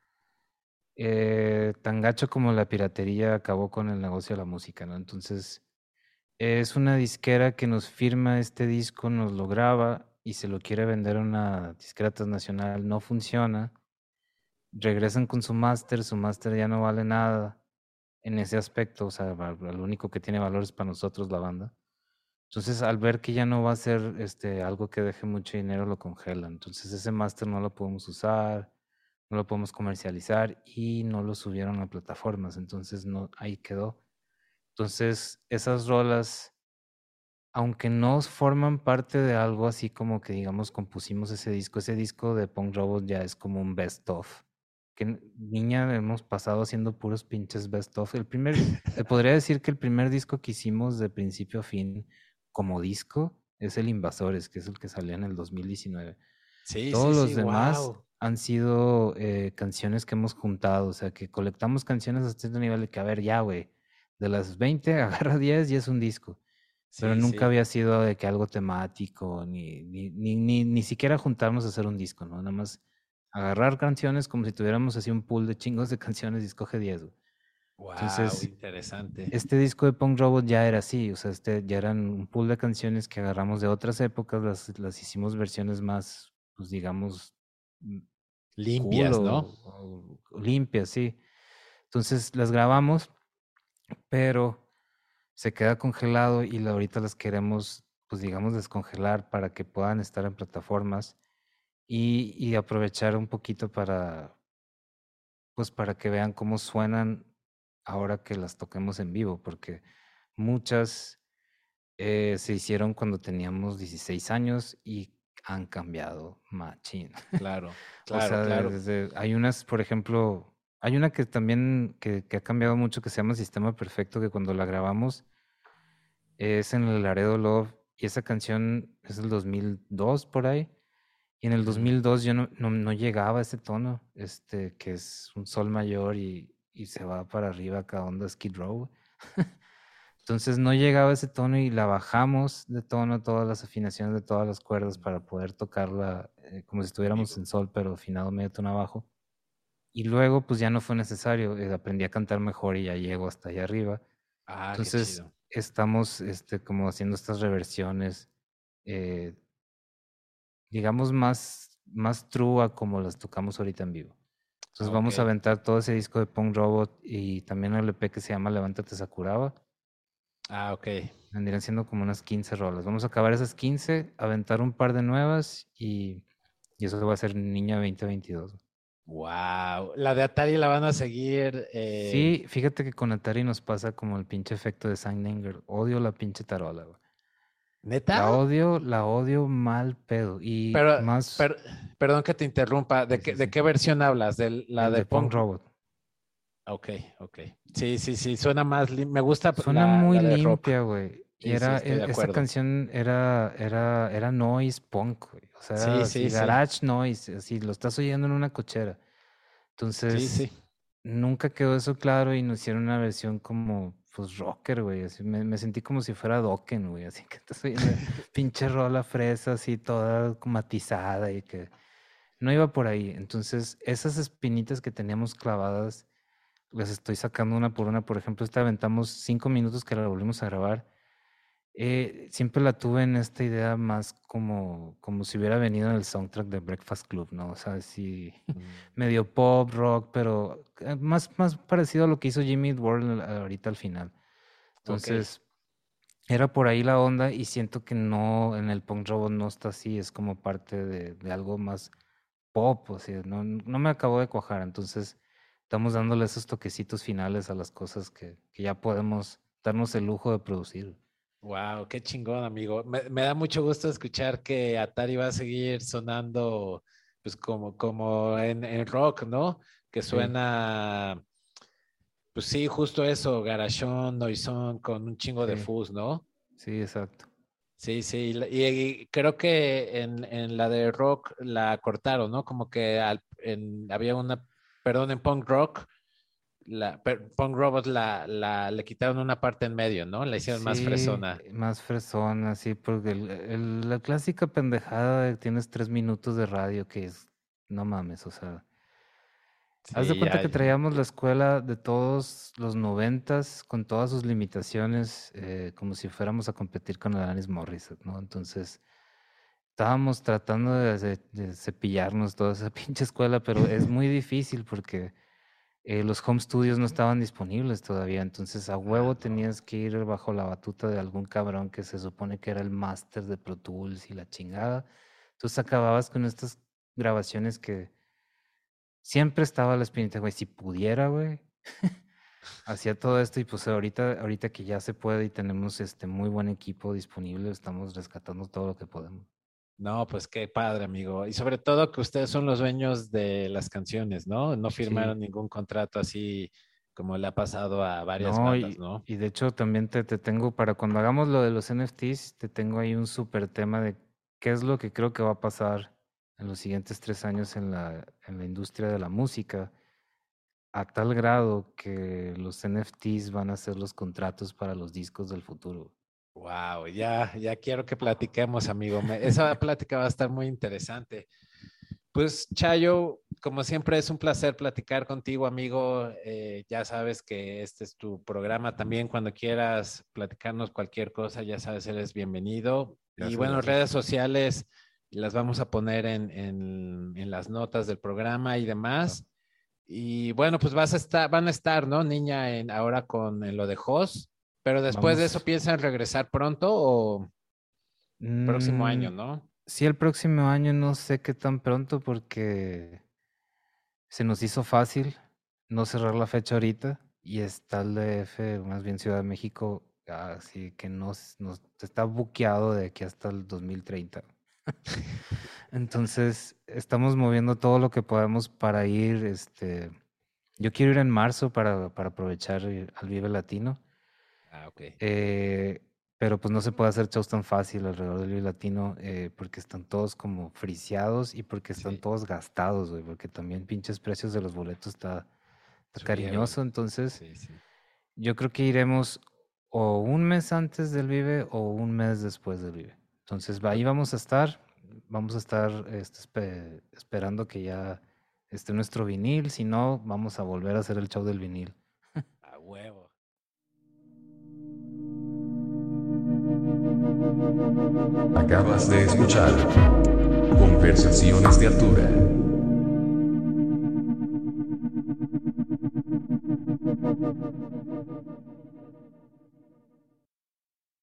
eh, tan gacho como la piratería acabó con el negocio de la música, ¿no? Entonces, es una disquera que nos firma este disco, nos lo graba y se lo quiere vender a una disquera transnacional, no funciona. Regresan con su máster, su máster ya no vale nada en ese aspecto, o sea, va- lo único que tiene valor es para nosotros la banda. Entonces, al ver que ya no va a ser este, algo que deje mucho dinero, lo congelan. Entonces, ese máster no lo podemos usar, no lo podemos comercializar y no lo subieron a plataformas. Entonces, no, ahí quedó. Entonces, esas rolas, aunque no forman parte de algo así como que, digamos, compusimos ese disco, ese disco de Punk Robot ya es como un best of. Que n- niña hemos pasado haciendo puros pinches best of. El primer, te podría decir que el primer disco que hicimos de principio a fin como disco es el Invasores, que es el que salió en el dos mil diecinueve. Sí, sí, Todos los sí, demás wow. han sido eh, canciones que hemos juntado, o sea, que colectamos canciones hasta este nivel de que, a ver, ya, güey, de las veinte agarra diez y es un disco. Pero Sí, nunca sí. había sido de que algo temático, ni, ni, ni, ni, ni siquiera juntarnos a hacer un disco, ¿no? Nada más agarrar canciones como si tuviéramos así un pool de chingos de canciones y escoge diez, güey. Wow, Entonces, interesante. este disco de Punk Robot ya era así, o sea, este ya eran un pool de canciones que agarramos de otras épocas, las, las hicimos versiones más, pues digamos, mm, cool Limpias, ¿no? o, o limpias, sí. Entonces las grabamos, pero se queda congelado y la- ahorita las queremos, pues digamos, descongelar para que puedan estar en plataformas y, y aprovechar un poquito para, pues para que vean cómo suenan ahora que las toquemos en vivo, porque muchas eh, se hicieron cuando teníamos dieciséis años y han cambiado machín. Claro, O claro, sea, claro. desde, hay unas, por ejemplo, hay una que también que, que ha cambiado mucho que se llama Sistema Perfecto, que cuando la grabamos es en el Laredo Love y esa canción es del dos mil dos por ahí. Y en el Ujú. dos mil dos yo no, no, no llegaba a ese tono, este, que es un sol mayor y, y se va para arriba acá onda Skid Row. Entonces no llegaba a ese tono y la bajamos de tono, todas las afinaciones de todas las cuerdas para poder tocarla eh, como si En estuviéramos vivo. en sol, pero afinado medio tono abajo. Y luego pues ya no fue necesario, eh, aprendí a cantar mejor y ya llego hasta allá arriba. Ah, qué Entonces chido. estamos este, como haciendo estas reversiones, eh, digamos más, más true a como las tocamos ahorita en vivo. Entonces Ok. vamos a aventar todo ese disco de Punk Robot y también el E P que se llama Levántate Sakuraba. Ah, ok. Vendrían siendo como unas quince rolas. Vamos a acabar esas quince, aventar un par de nuevas y, y eso va a ser Niña veinte veintidós. Wow. La de Atari la van a seguir. eh, Sí, fíjate que con Atari nos pasa como el pinche efecto de Signinger. Odio la pinche tarola, güey. ¿Neta? La odio, la odio mal pedo. Y Pero, más, per- perdón que te interrumpa. ¿De sí, qué, sí, de sí. qué versión hablas? ¿De la El de de Punk Punk? Robot. Ok, ok. Sí, sí, sí. Suena más. lim- Me gusta Suena la, muy la de rock. limpia, güey. Y Sí, sí, era, estoy de e- esa acuerdo. canción era, era, era noise punk, güey. O sea, Sí, era sí, así, sí. garage noise, así, lo estás oyendo en una cochera. Sí, Entonces, sí. nunca quedó eso claro y nos hicieron una versión como, pues, rocker, güey. Así, me, me sentí como si fuera Dokken, güey. Así que estás oyendo pinche rola fresa, así, toda matizada y que no iba por ahí. Entonces, esas espinitas que teníamos clavadas, las estoy sacando una por una. Por ejemplo, esta aventamos cinco minutos que la volvimos a grabar. Eh, siempre la tuve en esta idea más como, como si hubiera venido en el soundtrack de Breakfast Club, ¿no? O sea, sí, Mm. medio pop, rock, pero eh, más, más parecido a lo que hizo Jimmy Eat World a- ahorita al final. Ok. Entonces, era por ahí la onda y siento que no, en el punk robot no está así, es como parte de, de algo más pop, o sea, no, no me acabó de cuajar, entonces estamos dándole esos toquecitos finales a las cosas que, que ya podemos darnos el lujo de producir. Wow, qué chingón, amigo. Me, me da mucho gusto escuchar que Atari va a seguir sonando, pues como, como en, en rock, ¿no? Que Sí, suena, pues sí, justo eso, garachón, noisón, con un chingo de sí, fuzz, ¿no? sí, exacto. Sí, sí, y, la- y- y creo que en, en la de rock la cortaron, ¿no? Como que al- en- había una, perdón, en punk rock la Punk Robot la, la, le quitaron una parte en medio, ¿no? La hicieron Sí, más fresona. Más fresona, sí, porque el, el- la clásica pendejada de tienes tres minutos de radio que es, no mames, o sea, haz de Sí, cuenta ya, que traíamos la escuela de todos los noventas con todas sus limitaciones, eh, como si fuéramos a competir con Alanis Morissette, ¿no? Entonces, estábamos tratando de, de- de cepillarnos toda esa pinche escuela, pero es muy difícil porque eh, los home studios no estaban disponibles todavía, entonces a huevo Ah, no. tenías que ir bajo la batuta de algún cabrón que se supone que era el máster de Pro Tools y la chingada. Entonces acababas con estas grabaciones que siempre estaba la espinita, güey, si pudiera, güey, hacía todo esto y pues ahorita, ahorita que ya se puede y tenemos este muy buen equipo disponible, estamos rescatando todo lo que podemos. No, pues qué padre, amigo. Y sobre todo que ustedes son los dueños de las canciones, ¿no? No Sí, firmaron ningún contrato así como le ha pasado a varias no, bandas, y, ¿no? y de hecho también te, te tengo, para cuando hagamos lo de los N F Ts, te tengo ahí un súper tema de qué es lo que creo que va a pasar en los siguientes tres años en la, en la industria de la música, a tal grado que los N F Ts van a ser los contratos para los discos del futuro. Wow, ya, ya quiero que platiquemos, amigo. Me- esa plática va a estar muy interesante. Pues, Chayo, como siempre es un placer platicar contigo, amigo. Eh, ya sabes que este es tu programa también. Cuando quieras platicarnos cualquier cosa, ya sabes, eres bienvenido. Y Gracias, bueno, gracias. redes sociales las vamos a poner en, en- en las notas del programa y demás. Y bueno, pues vas a estar, van a estar, ¿no, niña, en, ahora con en lo de Jos? Pero después de eso, Vamos. ¿piensan regresar pronto o próximo año, Mm, no? sí, el próximo año no sé qué tan pronto porque se nos hizo fácil no cerrar la fecha ahorita y está el D F, más bien Ciudad de México, así que nos, nos está buqueado de aquí hasta el dos mil treinta. Entonces, estamos moviendo todo lo que podamos para ir, este, yo quiero ir en marzo para, para aprovechar ir al Vive Latino. Ah, ok. Eh, pero pues no se puede hacer shows tan fácil alrededor del Vive Latino eh, porque están todos como friseados y porque están Sí, todos gastados, güey, porque también pinches precios de los boletos está, está subieron. cariñoso. Entonces, Sí, sí. yo creo que iremos o un mes antes del Vive o un mes después del Vive. Entonces, va- ahí vamos a estar, vamos a estar este, espe- esperando que ya esté nuestro vinil, si no, vamos a volver a hacer el show del vinil. A huevo. Acabas de escuchar Conversaciones de Altura.